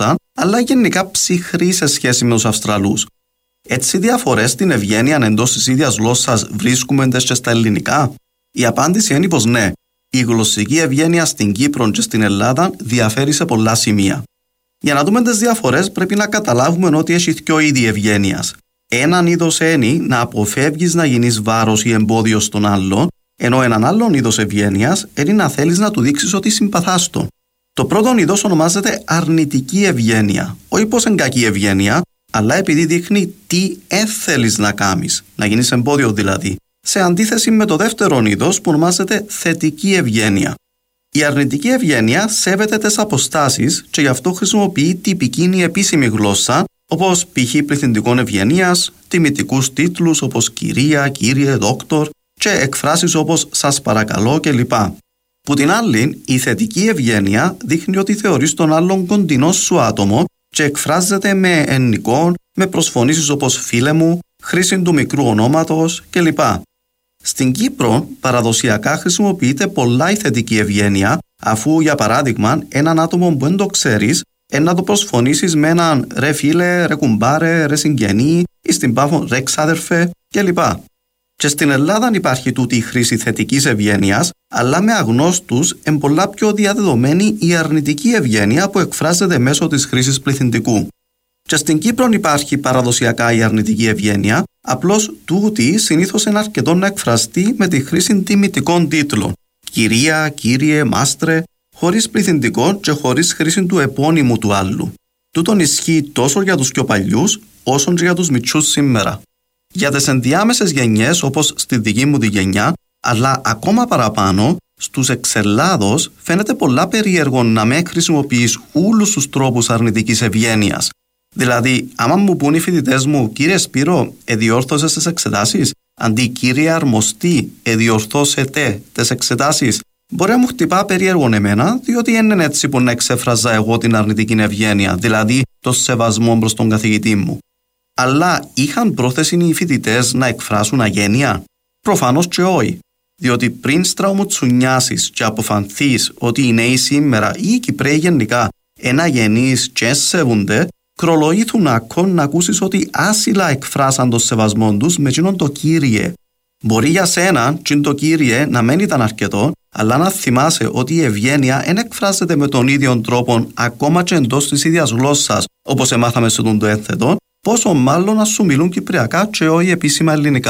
αλλά γενικά ψυχροί σε σχέση με τους Αυστραλούς. Έτσι, διαφορές στην ευγένεια εντός της ίδιας γλώσσας βρίσκουμε και στα ελληνικά? Η απάντηση είναι πως ναι. Η γλωσσική ευγένεια στην Κύπρο και στην Ελλάδα διαφέρει σε πολλά σημεία. Για να δούμε τις διαφορές, πρέπει να καταλάβουμε ότι έχει δύο είδη ευγένειας. Έναν είδος είναι να αποφεύγεις να γίνεις βάρος ή εμπόδιο στον άλλον, ενώ έναν άλλον είδος ευγένειας είναι να θέλεις να του δείξεις ότι συμπαθάς το. Το πρώτο είδος ονομάζεται αρνητική ευγένεια, όχι πως είναι κακή ευγένεια, αλλά επειδή δείχνει τι θέλεις να κάνεις, να γίνεις εμπόδιο δηλαδή, σε αντίθεση με το δεύτερο είδος που ονομάζεται θετική ευγένεια. Η αρνητική ευγένεια σέβεται τις αποστάσεις και γι' αυτό χρησιμοποιεί τυπική ή επίσημη γλώσσα, όπως π.χ. πληθυντικών ευγενίας, τιμητικούς τίτλους όπως κυρία, κύριε, δόκτωρ και εκφράσεις όπως σας παρακαλώ κλπ. Που την άλλη, η θετική ευγένεια δείχνει ότι θεωρείς τον άλλον κοντινό σου άτομο και εκφράζεται με εννικών, με προσφωνήσεις όπως φίλε μου, χρήση του μικρού ονόματος κλπ. Στην Κύπρο, παραδοσιακά χρησιμοποιείται πολλά η θετική ευγένεια, αφού για παράδειγμα έναν άτομο που δεν το ξέρεις, να το προσφωνήσεις με έναν ρε φίλε, ρε κουμπάρε, ρε συγγενή ή στην Πάφο ρε ξάδερφε κλπ. Και στην Ελλάδα υπάρχει τούτη η χρήση θετικής ευγένειας, αλλά με αγνώστους εν πολλά πιο διαδεδομένη η αρνητική ευγένεια που εκφράζεται μέσω της χρήσης πληθυντικού. Και στην Κύπρο υπάρχει παραδοσιακά η αρνητική ευγένεια, απλώς τούτη συνήθως είναι αρκετό να εκφραστεί με τη χρήση τιμητικών τίτλων. Κυρία, κύριε, μάστρε, χωρίς πληθυντικό και χωρίς χρήση του επώνυμου του άλλου. Τούτον ισχύει τόσο για τους πιο παλιούς, όσο και για τους μητσούς σήμερα. Για τις ενδιάμεσες γενιές, όπως στη δική μου τη γενιά, αλλά ακόμα παραπάνω, στους εξελάδος φαίνεται πολλά περίεργο να με χρησιμοποιείς όλους τους τρόπους αρνητικής ευγένειας. Δηλαδή, άμα μου πούν οι φοιτητές μου, κύριε Σπύρο, εδιόρθωσες τις εξετάσεις, αντί κύριε Αρμοστή, εδιορθώσετε τις εξετάσεις, μπορεί να μου χτυπά περίεργον εμένα, διότι δεν είναι έτσι που να εξέφραζα εγώ την αρνητική ευγένεια, δηλαδή το σεβασμό προς τον καθηγητή μου. Αλλά είχαν πρόθεση οι φοιτητές να εκφράσουν αγένεια? Προφανώς και όχι. Διότι πριν στραουμουτσουνιάσεις και αποφανθείς ότι οι νέοι σήμερα ή οι Κυπραίοι γενικά ένα γενείς και σέβονται, κρολογήθουν ακόμα να ακούσεις ότι άσυλα εκφράσαν το σεβασμό τους με εκείνον το κύριε. Μπορεί για σένα και το κύριε να μην ήταν αρκετό, αλλά να θυμάσαι ότι η ευγένεια δεν εκφράζεται με τον ίδιο τρόπο ακόμα και εντός της ίδιας γλώσσας, όπως εμάθαμε σε τον το ένθετο, πόσο μάλλον να σου μιλούν κυπριακά και όχι επίσημα ελληνικά.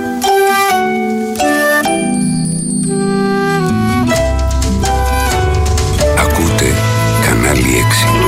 Ακούτε κανάλι 6.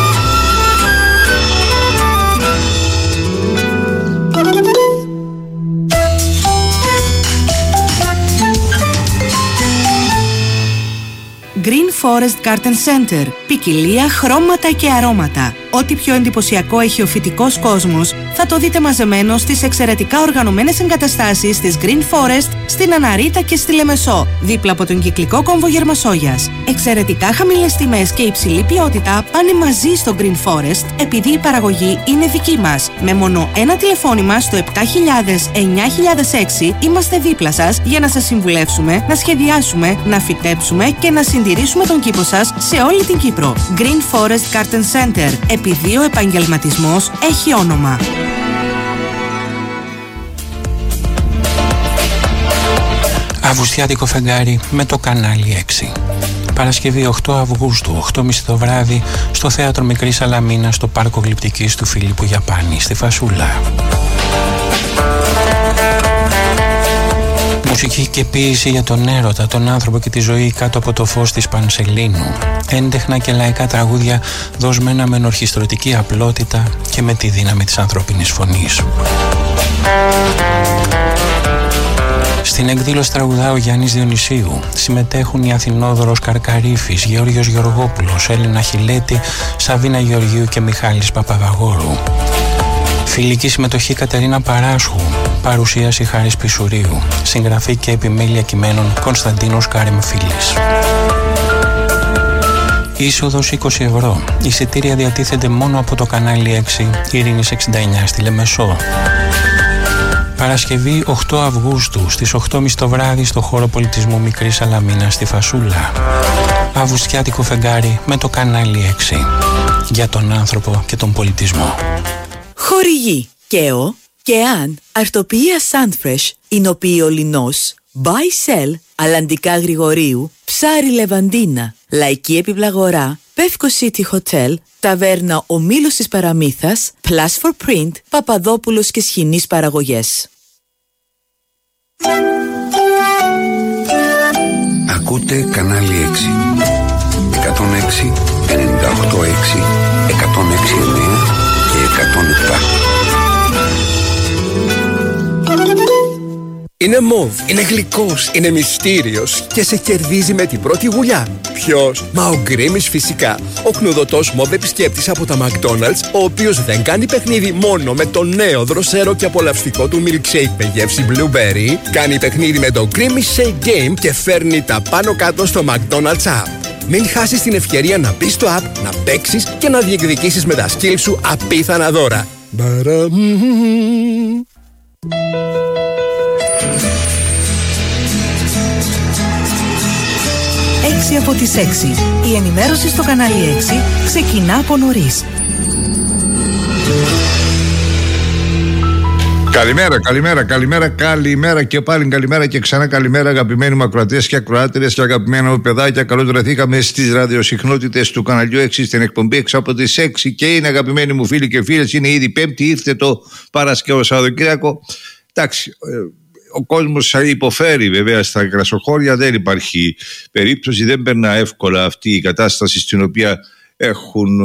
Green Forest Garden Center. Ποικιλία, χρώματα και αρώματα. Ό,τι πιο εντυπωσιακό έχει ο φυτικός κόσμος θα το δείτε μαζεμένο στις εξαιρετικά οργανωμένες εγκαταστάσεις της Green Forest στην Αναρίτα και στη Λεμεσό, δίπλα από τον κυκλικό κόμβο Γερμασόγιας. Εξαιρετικά χαμηλές τιμές και υψηλή ποιότητα πάνε μαζί στο Green Forest επειδή η παραγωγή είναι δική μας. Με μόνο ένα τηλεφώνημα στο 7000-9006 είμαστε δίπλα σας για να σας συμβουλεύσουμε, να σχεδιάσουμε, να φυτέψουμε και να συντηρήσουμε τον κήπο σας σε όλη την Κύπρο. Green Forest Garden Center. Επειδή ο επαγγελματισμός έχει όνομα. Αυγουστιάτικο φεγγάρι με το κανάλι 6. Παρασκευή 8 Αυγούστου, 8.30 το βράδυ, στο Θέατρο Μικρή Σαλαμίνα, στο Πάρκο Γλυπτικής του Φιλίππου Γιαπάνη, στη Φασούλα. Μουσική και ποίηση για τον έρωτα, τον άνθρωπο και τη ζωή κάτω από το φως της Πανσελίνου. Έντεχνα και λαϊκά τραγούδια δοσμένα με ενορχιστρωτική απλότητα και με τη δύναμη της ανθρώπινης φωνής. Στην εκδήλωση τραγουδά ο Γιάννης Διονυσίου. Συμμετέχουν οι Αθηνόδωρος Καρκαρίφης, Γεώργιος Γεωργόπουλος, Έλληνα Χιλέτη, Σαβίνα Γεωργίου και Μιχάλης Παπαδαγόρου. Φιλική συμμετοχή Κατερίνα Παράσχου. Παρουσίαση Χάρης Πισουρίου. Συγγραφή και επιμέλεια κειμένων Κωνσταντίνος Κάρεμ Φίλης. Είσοδος 20 ευρώ. Εισιτήρια διατίθενται μόνο από το κανάλι 6 Ειρήνης 69 στη Λεμεσό. Παρασκευή 8 Αυγούστου στις 8.30 το βράδυ στο χώρο πολιτισμού Μικρή Σαλαμίνα στη Φασούλα. Αυγουστιάτικο φεγγάρι με το κανάλι 6. για τον άνθρωπο και τον πολιτισμό. Χορηγεί ΚΕΟ και αν αρτοποιία Sunfresh, εινοποιείο Λινός, Buy Sell, Αλλαντικά Γρηγορίου, Ψάρι Λεβαντίνα, Λαϊκή Επιπλαγορά, Πεύκο City Hotel, Ταβέρνα Ο Μήλος της Παραμύθας, Plus for Print, Παπαδόπουλος και Σχοινής Παραγωγές. Ακούτε κανάλι 6. 106, 98,6, 106,9 και 107. Είναι μοβ, είναι γλυκός, είναι μυστήριος και σε κερδίζει με την πρώτη γουλιά. Ποιος? Μα ο Γκρίμης φυσικά. Ο κνουδωτός μοβ επισκέπτης από τα McDonald's, ο οποίος δεν κάνει παιχνίδι μόνο με το νέο δροσερό και απολαυστικό του milkshake με γεύση blueberry, κάνει παιχνίδι με το Grimmy's Shake Game και φέρνει τα πάνω κάτω στο McDonald's app. Μην χάσεις την ευκαιρία να μπεις στο app, να παίξεις και να διεκδικήσεις με τα skills σου απίθανα δώρα. 6 από τις 6. Η ενημέρωση στο κανάλι 6 ξεκινά από νωρίς. Καλημέρα και πάλι καλημέρα και ξανά καλημέρα, αγαπημένοι μου ακροατές και ακροάτριες και αγαπημένα μου παιδάκια. Καλώς βρεθήκαμε στις ραδιοσυχνότητες του καναλιού 6 στην εκπομπή 6 από τις 6 και είναι, αγαπημένοι μου φίλοι και φίλες, είναι ήδη Πέμπτη, ήρθε το Παρασκευό Σαββατοκύριακο. Εντάξει, ο κόσμος υποφέρει βέβαια στα κρασοχώρια, δεν υπάρχει περίπτωση, δεν περνά εύκολα αυτή η κατάσταση στην οποία έχουν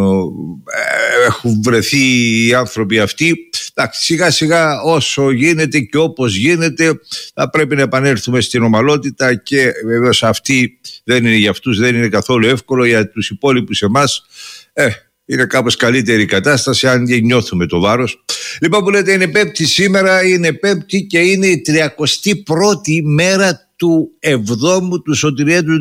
βρεθεί οι άνθρωποι αυτοί. Εντάξει, σιγά σιγά όσο γίνεται και όπως γίνεται θα πρέπει να επανέλθουμε στην ομαλότητα και βεβαίως αυτή δεν είναι για αυτούς, δεν είναι καθόλου εύκολο. Για τους υπόλοιπους εμάς είναι κάπως καλύτερη η κατάσταση, αν και νιώθουμε το βάρος. Λοιπόν, που λέτε, είναι Πέμπτη σήμερα, είναι Πέμπτη και είναι η 31η μέρα του 7ου του Σωτηριέτου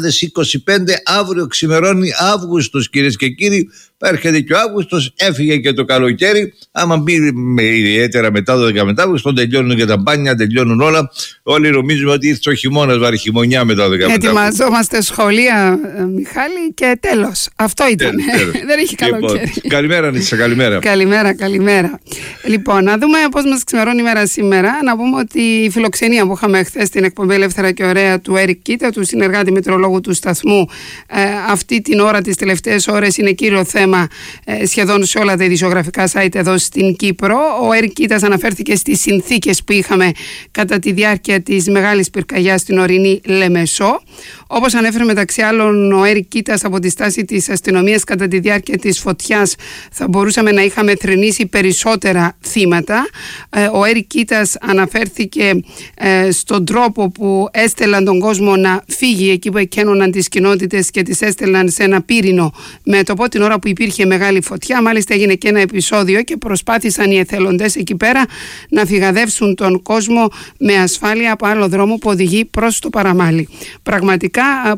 2025. Αύριο ξημερώνει Αύγουστος, κυρίες και κύριοι. Έρχεται και ο Αύγουστος, έφυγε και το καλοκαίρι. Άμα μπει ιδιαίτερα μετά το 12 μετά Αύγουστο, τελειώνουν και τα μπάνια, τελειώνουν όλα. Όλοι νομίζουμε ότι ήρθε ο χειμώνας, βαρυχημονιά μετά το 12 μετά. Ετοιμαζόμαστε σχολεία, Μιχάλη, και τέλος. Αυτό ήταν. Δεν έχει καλοκαίρι. Λοιπόν, καλημέρα, Νίτσα, καλημέρα. Καλημέρα. Λοιπόν, να δούμε πώς μας ξημερώνει η μέρα σήμερα. Να πούμε ότι η φιλοξενία που είχαμε χθες στην εκπομπή Ελεύθερα και Ωραία του Έρικ Κίτα, του συνεργάτη μετεωρολόγου του σταθμού, αυτή την ώρα, τις τελευταίες ώρες, είναι κύριο θέμα σχεδόν σε όλα τα ειδησιογραφικά site εδώ στην Κύπρο. Ο Έρικ Κίτας αναφέρθηκε στις συνθήκες που είχαμε κατά τη διάρκεια της μεγάλης πυρκαγιάς στην ορεινή Λεμεσό. Όπως ανέφερε μεταξύ άλλων ο Έρικ Κίτας, από τη στάση της αστυνομίας κατά τη διάρκεια της φωτιάς θα μπορούσαμε να είχαμε θρηνήσει περισσότερα θύματα. Ο Έρικ Κίτας αναφέρθηκε στον τρόπο που έστελναν τον κόσμο να φύγει εκεί που εκένωναν τις κοινότητες και τις έστελναν σε ένα πύρινο μέτωπο την ώρα που υπήρχε μεγάλη φωτιά. Μάλιστα έγινε και ένα επεισόδιο και προσπάθησαν οι εθελοντές εκεί πέρα να φυγαδεύσουν τον κόσμο με ασφάλεια από άλλο δρόμο που οδηγεί προς το Παραμάλι. Πραγματικά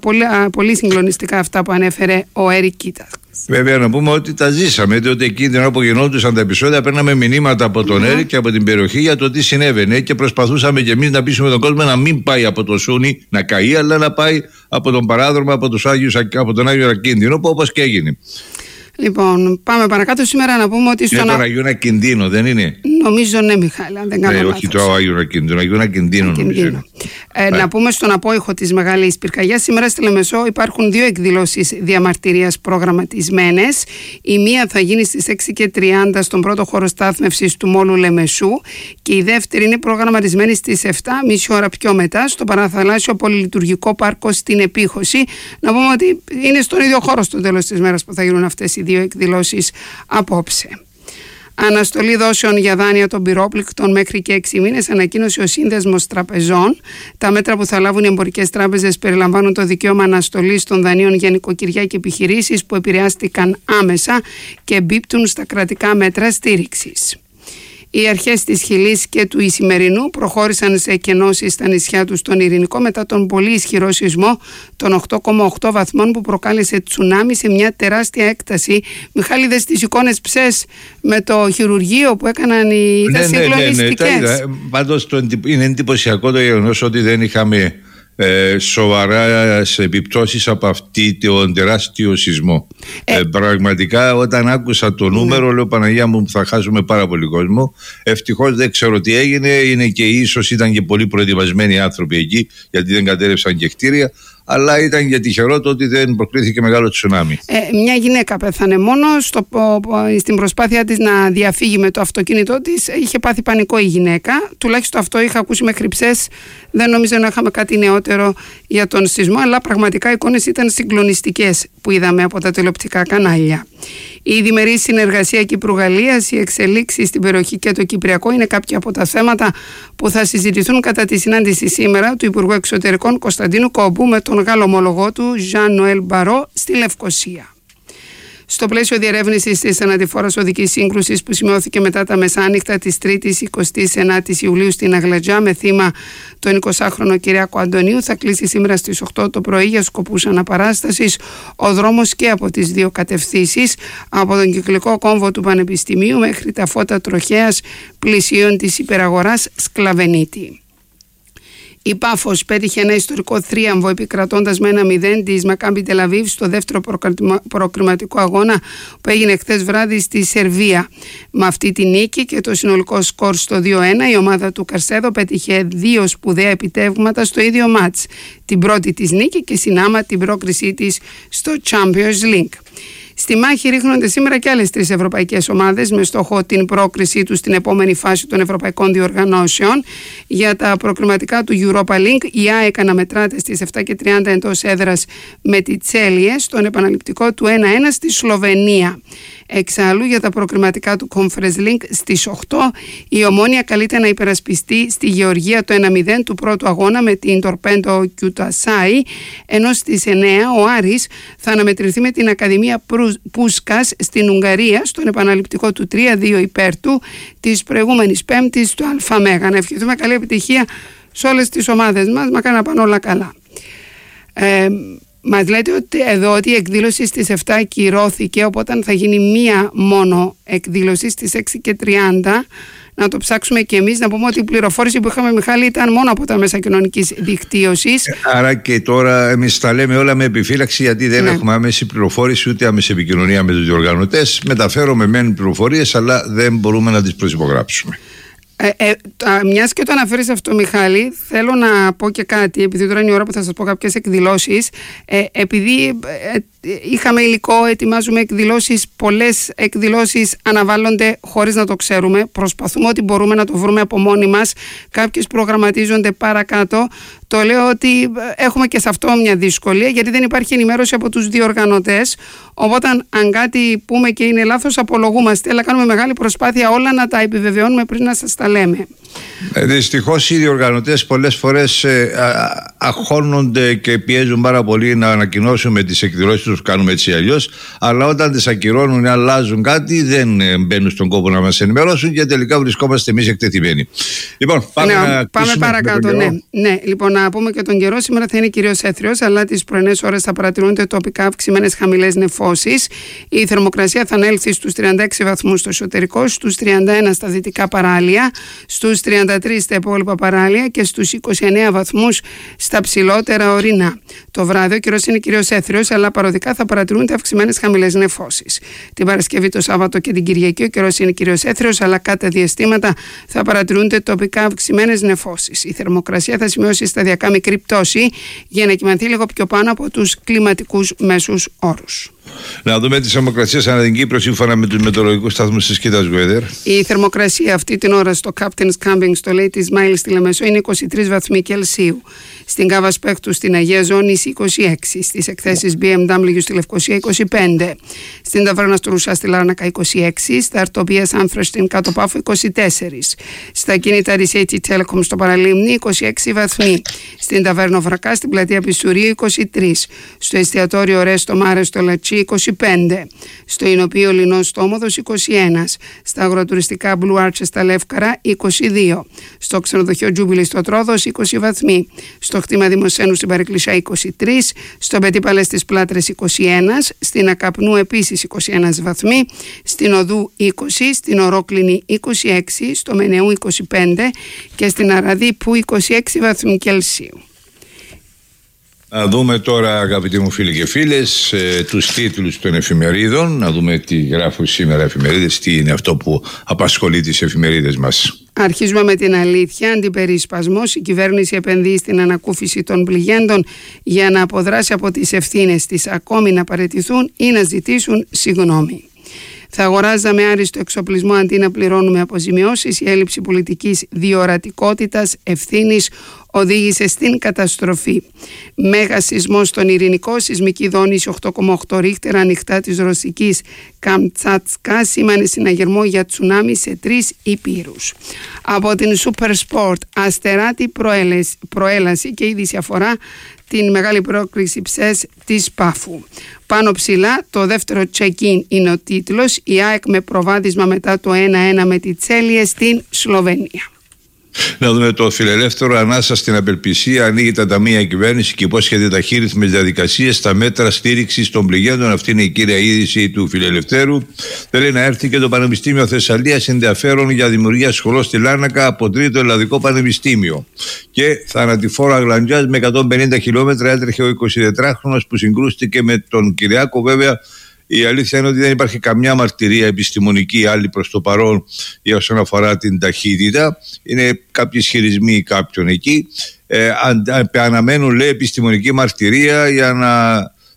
πολύ συγκλονιστικά αυτά που ανέφερε ο Έρικ Κίτας. Βέβαια, να πούμε ότι τα ζήσαμε, διότι εκείνη την ώρα που γινόντουσαν τα επεισόδια παίρναμε μηνύματα από τον Έρικ και από την περιοχή για το τι συνέβαινε και προσπαθούσαμε κι εμείς να πείσουμε τον κόσμο να μην πάει από το Σούνι να καεί, αλλά να πάει από τον παράδρομο, από τον Άγιο Ακίνδυνο, όπως και έγινε. Λοιπόν, πάμε παρακάτω σήμερα να πούμε ότι είναι τον Αγίου Ακίνδυνο, δεν είναι? Νομίζω ναι, Μιχάλη, αν δεν κάνω λάθος. Όχι το Αγίου Ακίνδυνο, Αγίου Ακίνδυνο νομίζω. Να πούμε στον απόϊχο της μεγάλης πυρκαγιάς, σήμερα στη Λεμεσό υπάρχουν δύο εκδηλώσεις διαμαρτυρίας προγραμματισμένες. Η μία θα γίνει στις 6:30 στον πρώτο χώρο στάθμευσης του Μόλου Λεμεσού και η δεύτερη είναι προγραμματισμένη στις 7, μισή ώρα πιο μετά, στο παραθαλάσσιο πολυλειτουργικό πάρκο στην Επίχωση. Να πούμε ότι είναι στον ίδιο χώρο στο τέλος της μέρας που θα γίνουν αυτές οι δύο εκδηλώσεις απόψε. Αναστολή δόσεων για δάνεια των πυρόπληκτων μέχρι και 6 μήνες, ανακοίνωσε ο Σύνδεσμος Τραπεζών. Τα μέτρα που θα λάβουν οι εμπορικές τράπεζες περιλαμβάνουν το δικαίωμα αναστολής των δανείων για νοικοκυριά και επιχειρήσεις που επηρεάστηκαν άμεσα και εμπίπτουν στα κρατικά μέτρα στήριξης. Οι αρχές της Χιλής και του Ισημερινού προχώρησαν σε εκενώσεις στα νησιά του στον Ειρηνικό μετά τον πολύ ισχυρό σεισμό των 8,8 βαθμών που προκάλεσε τσουνάμι σε μια τεράστια έκταση. Μιχάλη, είδες τις εικόνες ψες με το χειρουργείο που έκαναν οι συγκλονιστικές. Πάντως είναι εντυπωσιακό το γεγονός ότι δεν είχαμε σοβαρές επιπτώσεις από αυτή τον τεράστιο σεισμό. Πραγματικά όταν άκουσα το νούμερο λέω Παναγία μου θα χάσουμε πάρα πολύ κόσμο. Ευτυχώς δεν ξέρω τι έγινε, είναι και ίσως ήταν και πολύ προετοιμασμένοι άνθρωποι εκεί γιατί δεν κατέρευσαν και κτίρια, αλλά ήταν για τυχερό το ότι δεν προκλήθηκε μεγάλο τσουνάμι. Μια γυναίκα πέθανε μόνο στην προσπάθεια της να διαφύγει με το αυτοκίνητό της. Είχε πάθει πανικό η γυναίκα. Τουλάχιστον αυτό είχα ακούσει μέχρι χθες. Δεν νομίζω να είχαμε κάτι νεότερο για τον σεισμό, αλλά πραγματικά οι εικόνες ήταν συγκλονιστικές που είδαμε από τα τηλεοπτικά κανάλια. Η διμερή συνεργασία Κύπρου-Γαλλίας, οι εξελίξεις στην περιοχή και το Κυπριακό είναι κάποια από τα θέματα που θα συζητηθούν κατά τη συνάντηση σήμερα του Υπουργού Εξωτερικών Κωνσταντίνου Κόμπου με τον Γάλλο ομολογό του Ζαν Νοέλ Μπαρό στη Λευκοσία. Στο πλαίσιο διερεύνησης της θανατηφόρας οδικής σύγκρουσης που σημειώθηκε μετά τα μεσάνυχτα της 3ης 29ης Ιουλίου στην Αγλατζά με θύμα τον 20χρονο Κυριάκο Αντωνίου, θα κλείσει σήμερα στις 8 το πρωί για σκοπούς αναπαράστασης ο δρόμος και από τις δύο κατευθύνσεις, από τον κυκλικό κόμβο του Πανεπιστημίου μέχρι τα φώτα τροχέας πλησίων της υπεραγοράς Σκλαβενίτη. Η Πάφος πέτυχε ένα ιστορικό θρίαμβο επικρατώντας με 1-0 της Μακάμπι Τελαβίβ στο δεύτερο προκριματικό αγώνα που έγινε χθες βράδυ στη Σερβία. Με αυτή τη νίκη και το συνολικό σκορ στο 2-1 η ομάδα του Καρσέδο πέτυχε 2 σπουδαία επιτεύγματα στο ίδιο μάτς. Την πρώτη της νίκη και συνάμα την πρόκρισή της στο Champions League. Στη μάχη ρίχνονται σήμερα και άλλες 3 ευρωπαϊκές ομάδες με στόχο την πρόκρισή τους στην επόμενη φάση των ευρωπαϊκών διοργανώσεων. Για τα προκριματικά του Europa League, η ΑΕΚ αναμετράται στις 7:30 εντός έδρας με τη Τσέλιε στον επαναληπτικό του 1-1 στη Σλοβενία. Εξάλλου, για τα προκριματικά του Conference League στις 8 η Ομόνοια καλείται να υπερασπιστεί στη Γεωργία το 1-0 του πρώτου αγώνα με την Τορπέντο Κιουτασάι, ενώ στις 9 ο Άρης θα αναμετρηθεί με την Ακαδημία Πούσκας στην Ουγγαρία στον επαναληπτικό του 3-2 υπέρ του της προηγούμενης Πέμπτης του ΑΜΕΓΑ. Να ευχηθούμε καλή επιτυχία σε όλες τις ομάδες μας, μακάρι να πάνε όλα καλά. Μας λέτε ότι η εκδήλωση στις 7 ακυρώθηκε, οπότε θα γίνει μία μόνο εκδήλωση στις 6:30. Να το ψάξουμε και εμείς, να πούμε ότι η πληροφόρηση που είχαμε, Μιχάλη, ήταν μόνο από τα μέσα κοινωνικής δικτύωσης. Άρα και τώρα εμείς τα λέμε όλα με επιφύλαξη, γιατί δεν έχουμε άμεση πληροφόρηση ούτε άμεση επικοινωνία με τους διοργανωτές. Μεταφέρουμε μεν πληροφορίες, αλλά δεν μπορούμε να τις προσυπογράψουμε. Μιας και το αναφέρεις αυτό, Μιχάλη, θέλω να πω και κάτι, επειδή τώρα είναι η ώρα που θα σας πω κάποιες εκδηλώσεις. Επειδή είχαμε υλικό, ετοιμάζουμε εκδηλώσεις, πολλές εκδηλώσεις αναβάλλονται χωρίς να το ξέρουμε. Προσπαθούμε ό,τι μπορούμε να το βρούμε από μόνοι μας. Κάποιες προγραμματίζονται παρακάτω. Το λέω ότι έχουμε και σε αυτό μια δυσκολία, γιατί δεν υπάρχει ενημέρωση από τους διοργανωτές. Οπότε, αν κάτι πούμε και είναι λάθος, απολογούμαστε. Αλλά κάνουμε μεγάλη προσπάθεια όλα να τα επιβεβαιώνουμε πριν να σας τα λέμε. Δυστυχώς οι διοργανωτές πολλές φορές αγχώνονται και πιέζουν πάρα πολύ να ανακοινώσουμε τις εκδηλώσεις τους, κάνουμε έτσι αλλιώς, αλλά όταν τις ακυρώνουν ή αλλάζουν κάτι δεν μπαίνουν στον κόπο να μας ενημερώσουν και τελικά βρισκόμαστε εμείς εκτεθειμένοι. Λοιπόν, πάμε παρακάτω. Ναι, λοιπόν, να πούμε και τον καιρό. Σήμερα θα είναι κυρίως έθριος, αλλά τις πρωινές ώρες θα παρατηρούνται τοπικά αυξημένες χαμηλές νεφώσεις. Η θερμοκρασία θα ανέλθει στους 36 βαθμούς στο εσωτερικό, στους 31 στα δυτικά παράλια, στους 33 στα υπόλοιπα παράλια και στους 29 βαθμούς στα ψηλότερα ορεινά. Το βράδυ ο καιρός είναι κυρίως έθριος, αλλά παροδικά θα παρατηρούνται αυξημένες χαμηλές νεφώσεις. Την Παρασκευή, το Σάββατο και την Κυριακή ο καιρός είναι κυρίως έθριος, αλλά κατά διαστήματα θα παρατηρούνται τοπικά αυξημένες νεφώσεις. Η θερμοκρασία θα σημειώσει σταδιακά μικρή πτώση για να κυμανθεί λίγο πιο πάνω από τους κλιματικούς μέσους όρους. Να δούμε τις θερμοκρασίες ανά την Κύπρο σύμφωνα με τους μετεωρολογικούς σταθμούς της Κοίτας Weather. Η θερμοκρασία αυτή την ώρα στο Captain's Camping στο Lady Ismail στη Λεμεσό είναι 23 βαθμοί Κελσίου. Στην Κάβα Σπέκτου στην Αγία Ζώνη 26. Στις εκθέσεις BMW στη Λευκοσία 25. Στην Ταβέρνα του Ρουσά στη Λάρνακα 26. Στα Αρτοπίας Άνθρος στην Κάτω Πάφο 24. Στα κίνητα Ρισέιτσι Telecom στο Παραλίμνη 26 βαθμοί. Στην Ταβέρνα Βρακά στην Πλατεία Πισουρίου 23. Στο εστιατόριο Ρέστο Μάρε στο Λατσί 25. Στο Ινοπείο Λινός στο Όμοδος 21. Στα αγροτουριστικά Blue Arches στα Λεύκαρα 22. Στο ξενοδοχείο Τζούμπιλι στο Τρόδος 20 βαθμοί. Στο Χτήμα Δημοσένου στην Παρεκκλησιά 23. Στο Πετύπαλες στις Πλάτρες 21. Στην Ακαπνού επίσης 21 βαθμοί. Στην Οδού 20. Στην Ορόκληνη 26. Στο Μενεού 25. Και στην Αραδίπου 26 βαθμοί Κελσίου. Να δούμε τώρα, αγαπητοί μου φίλοι και φίλες, τους τίτλους των εφημερίδων. Να δούμε τι γράφουν σήμερα εφημερίδες, τι είναι αυτό που απασχολεί τις εφημερίδες μας. Αρχίζουμε με την αλήθεια. Αντιπερισπασμός. Η κυβέρνηση επενδύει στην ανακούφιση των πληγέντων για να αποδράσει από τις ευθύνες της, ακόμη να παραιτηθούν ή να ζητήσουν συγγνώμη. Θα αγοράζαμε άριστο εξοπλισμό αντί να πληρώνουμε αποζημιώσεις. Η έλλειψη πολιτικής διορατικότητας, ευθύνης οδήγησε στην καταστροφή. Μέγα σεισμός στον Ειρηνικό, σεισμική δόνηση 8,8 ρίχτερ ανοιχτά της ρωσικής Καμτσάτσκα σήμανε συναγερμό για τσουνάμι σε 3 υπήρους. Από την Super Sport, αστεράτη προέλαση και είδηση αφορά την μεγάλη πρόκριση ψες της Πάφου. Πάνω ψηλά, το δεύτερο check-in είναι ο τίτλος. Η ΑΕΚ με προβάδισμα μετά το 1-1 με τη Τσέλιε στην Σλοβενία. Να δούμε το φιλελεύθερο. Ανάσα στην απελπισία, ανοίγει τα ταμεία η κυβέρνηση και υπόσχεται ταχύρυθμες διαδικασίες στα μέτρα στήριξης των πληγέντων. Αυτή είναι η κύρια είδηση του φιλελευθέρου. Θέλει να έρθει και το Πανεπιστήμιο Θεσσαλίας ενδιαφέρον για δημιουργία σχολών στη Λάρνακα από Τρίτο Ελλαδικό Πανεπιστήμιο. Και θανατηφόρο Αγλαντζάς με 150 χιλιόμετρα έτρεχε ο 24χρονος που συγκρούστηκε με τον Κυριάκο. Βέβαια, η αλήθεια είναι ότι δεν υπάρχει καμιά μαρτυρία επιστημονική άλλη προς το παρόν για όσον αφορά την ταχύτητα. Είναι κάποιοι ισχυρισμοί κάποιων εκεί. Αναμένουν, λέει, επιστημονική μαρτυρία για να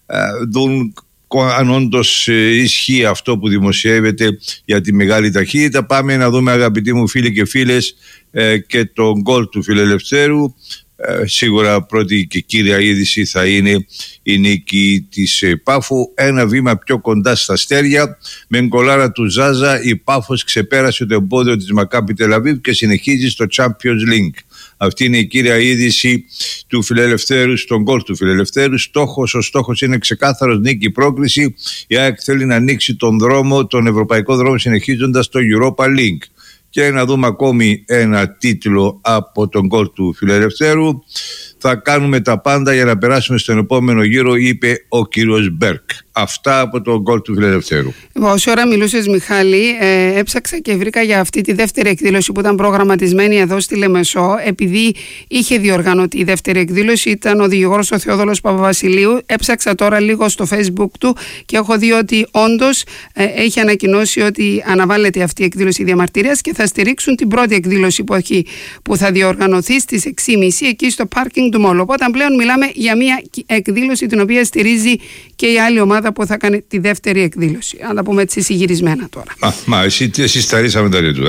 δουν αν όντως ισχύει αυτό που δημοσιεύεται για τη μεγάλη ταχύτητα. Πάμε να δούμε, αγαπητοί μου φίλοι και φίλες, και τον γκολ του φιλελευθέρου. Σίγουρα πρώτη και κύρια είδηση θα είναι η νίκη της Πάφου. Ένα βήμα πιο κοντά στα αστέρια. Με γκολάρα του Ζάζα η Πάφος ξεπέρασε το εμπόδιο της Μακάμπι Τελαβίβ και συνεχίζει στο Champions League. Αυτή είναι η κύρια είδηση του φιλελευθέρου, στον γκολ του φιλελευθέρου. Ο στόχος είναι ξεκάθαρος, νίκη, πρόκριση. Η ΑΕΚ θέλει να ανοίξει τον ευρωπαϊκό δρόμο συνεχίζοντας το Europa League. Και να δούμε ακόμη ένα τίτλο από τον γκολ του φιλελευθέρου. Θα κάνουμε τα πάντα για να περάσουμε στον επόμενο γύρο, είπε ο κύριος Μπέρκ. Αυτά από τον γκολ του φιλελευθέρου. Όση ώρα μιλούσες, Μιχάλη, έψαξα και βρήκα για αυτή τη δεύτερη εκδήλωση που ήταν προγραμματισμένη εδώ στη Λεμεσό. Επειδή είχε διοργανωθεί η δεύτερη εκδήλωση, ήταν ο δικηγόρος ο Θεόδωρος Παπαβασιλείου. Έψαξα τώρα λίγο στο Facebook του και έχω δει ότι όντως έχει ανακοινώσει ότι αναβάλλεται αυτή η εκδήλωση διαμαρτυρίας και θα στηρίξουν την πρώτη εκδήλωση που θα διοργανωθεί στις 6.30 εκεί στο πάρκινγκ του Μόλου. Οπότε πλέον μιλάμε για μια εκδήλωση την οποία στηρίζει και η άλλη ομάδα που θα κάνει τη δεύτερη εκδήλωση. Αν τα πούμε έτσι συγγυρισμένα τώρα. Εσείς τα ρίσαμε τα ρίτου.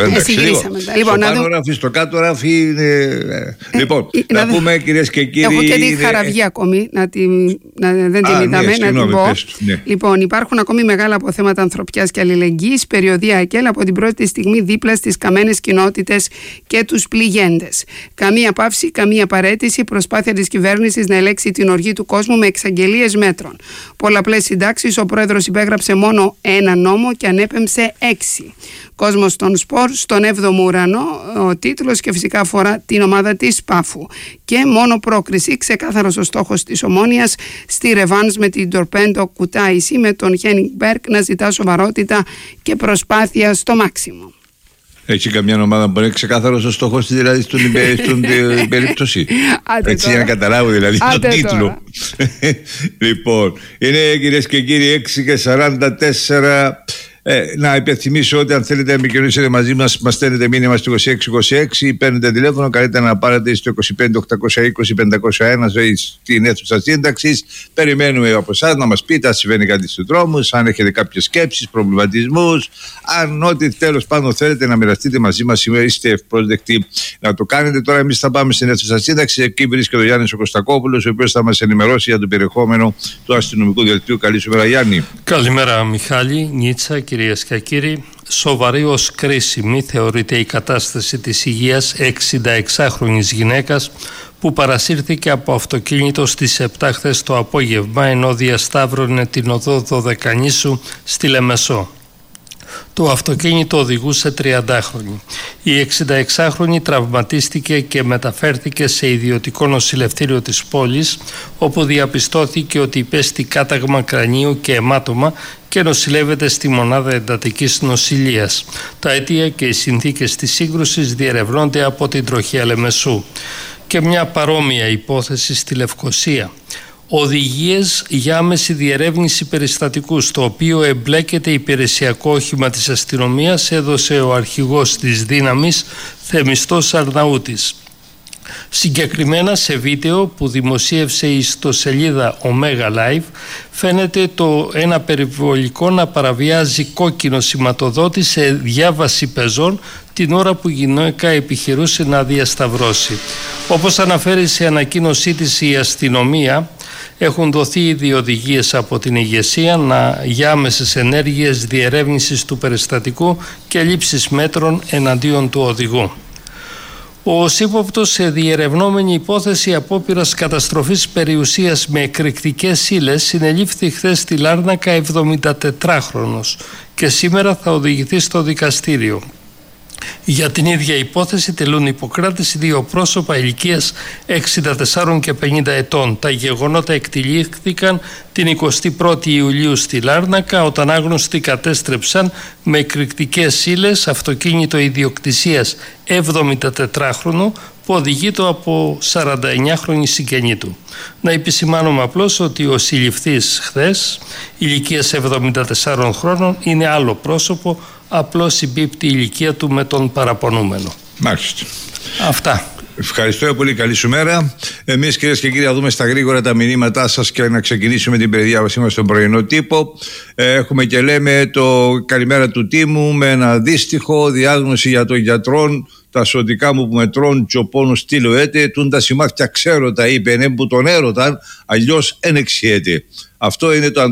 Στο κάτω ράφι είναι... Λοιπόν, να πούμε, κυρίες και κύριοι... Έχω και τη Χαραβγή ακόμη, δεν την είδαμε, να την πω. Λοιπόν, υπάρχουν ακόμη μεγάλα αποθέματα ανθρωπιάς και αλληλεγγύης, περιοδία ΑΚΕΛ από την πρώτη στιγμή δίπλα στις καμένες κοινότητες και τους πληγέντες. Καμία παύση, καμία παραίτηση, προσπάθεια της κυβέρνησης να ελέγξει την οργή του κόσμου με εξαγγελίες μέτρων. Πολλαπλές συντάξεις, ο πρόεδρος υπέγραψε μόνο ένα νόμο και ανέπεμψε 6. Κόσμος των σπορ στον 7ο ουρανό, ο τίτλος, και φυσικά αφορά την ομάδα της Πάφου. Και μόνο πρόκριση, ξεκάθαρος ο στόχος της Ομόνοιας στη ρεβάνς με την Τορπέντο Κουτάισι, με τον Χένινγκ Μπέρκ να ζητά σοβαρότητα και προσπάθεια στο μάξιμο. Έχει καμιά ομάδα που είναι ξεκάθαρος ο στόχος της, δηλαδή στην περίπτωση. Έτσι, για να καταλάβω δηλαδή τον τίτλο. Λοιπόν, είναι, κυρίες και κύριοι, 6:44. Να υπενθυμίσω ότι αν θέλετε να επικοινωνήσετε μαζί μας, μας στέλνετε μήνυμα στο 2626, παίρνετε τηλέφωνο, καλύτερα να πάρετε στο 25-820-501 στην αίθουσα σύνταξης. Περιμένουμε από εσάς να μας πείτε αν συμβαίνει κάτι στους δρόμους, αν έχετε κάποιες σκέψεις, προβληματισμούς, αν ό,τι τέλος πάντων θέλετε να μοιραστείτε μαζί μας, είστε ευπρόσδεκτοι να το κάνετε. Τώρα εμείς θα πάμε στην αίθουσα σύνταξης, εκεί βρίσκεται ο Γιάννης ο Κωστακόπουλος, ο οποίος θα μας ενημερώσει για το περιεχόμενο του αστυνομικού δελτίου. Καλή σου μέρα, Γιάννη. Καλημέρα, Μιχάλη, Νίτσα. Κυρίες και κύριοι, σοβαρή ως κρίσιμη θεωρείται η κατάσταση της υγείας 66χρονης γυναίκας που παρασύρθηκε από αυτοκίνητο στις 7 χθες το απόγευμα ενώ διασταύρωνε την οδό Δωδεκανήσου στη Λεμεσό. Το αυτοκίνητο οδηγούσε 30χρονη. Η 66χρονη τραυματίστηκε και μεταφέρθηκε σε ιδιωτικό νοσηλευτήριο της πόλης, όπου διαπιστώθηκε ότι υπέστη κάταγμα κρανίου και αιμάτωμα και νοσηλεύεται στη μονάδα εντατικής νοσηλείας. Τα αίτια και οι συνθήκες της σύγκρουσης διερευνώνται από την τροχέα Λεμεσού. Και μια παρόμοια υπόθεση στη Λευκοσία. οδηγίες για άμεση διερεύνηση περιστατικού, στο οποίο εμπλέκεται υπηρεσιακό όχημα της αστυνομίας, έδωσε ο αρχηγός της δύναμης Θεμιστός Αρναούτης. Συγκεκριμένα σε βίντεο που δημοσίευσε η ιστοσελίδα Omega Live φαίνεται ένα περιβολικό να παραβιάζει κόκκινο σηματοδότη σε διάβαση πεζών την ώρα που η γυναίκα επιχειρούσε να διασταυρώσει. Όπως αναφέρει σε ανακοίνωσή της η αστυνομία, έχουν δοθεί ήδη οδηγίες από την ηγεσία για άμεσες ενέργειες διερεύνησης του περιστατικού και λήψης μέτρων εναντίον του οδηγού. Ο σύμβοπτος σε διερευνόμενη υπόθεση απόπειρας καταστροφής περιουσίας με εκρηκτικές ύλες συνελήφθη χθες στη Λάρνακα 74χρονος και σήμερα θα οδηγηθεί στο δικαστήριο. Για την ίδια υπόθεση τελούν υποκράτηση δύο πρόσωπα ηλικίας 64 και 50 ετών. Τα γεγονότα εκτυλίχθηκαν την 21η Ιουλίου στη Λάρνακα, όταν άγνωστοι κατέστρεψαν με εκρηκτικές ύλες αυτοκίνητο ιδιοκτησίας 74χρονου που οδηγείται από 49χρονη συγγενή του. Να επισημάνουμε απλώς ότι ο συλληφθής χθες, ηλικίας 74 χρόνων, είναι άλλο πρόσωπο, απλώς συμπίπτει η ηλικία του με τον παραπονούμενο. Μάλιστα. Αυτά. Ευχαριστώ πολύ, καλή σου μέρα. Εμείς, κυρίες και κύριοι, θα δούμε στα γρήγορα τα μηνύματά σας και να ξεκινήσουμε την περιδιάβασή μας στον πρωινό τύπο. Έχουμε και λέμε το καλημέρα του τίμου με ένα δύστιχο διάγνωση για τον γιατρόν. Τα σωτικά μου που με τρώνε και ο πόνος στείλω έτε, τούν τα σημάδια ξέρω τα είπε, ναι που τον έρωταν, αλλιώς ένεξιέται. Αυτό είναι το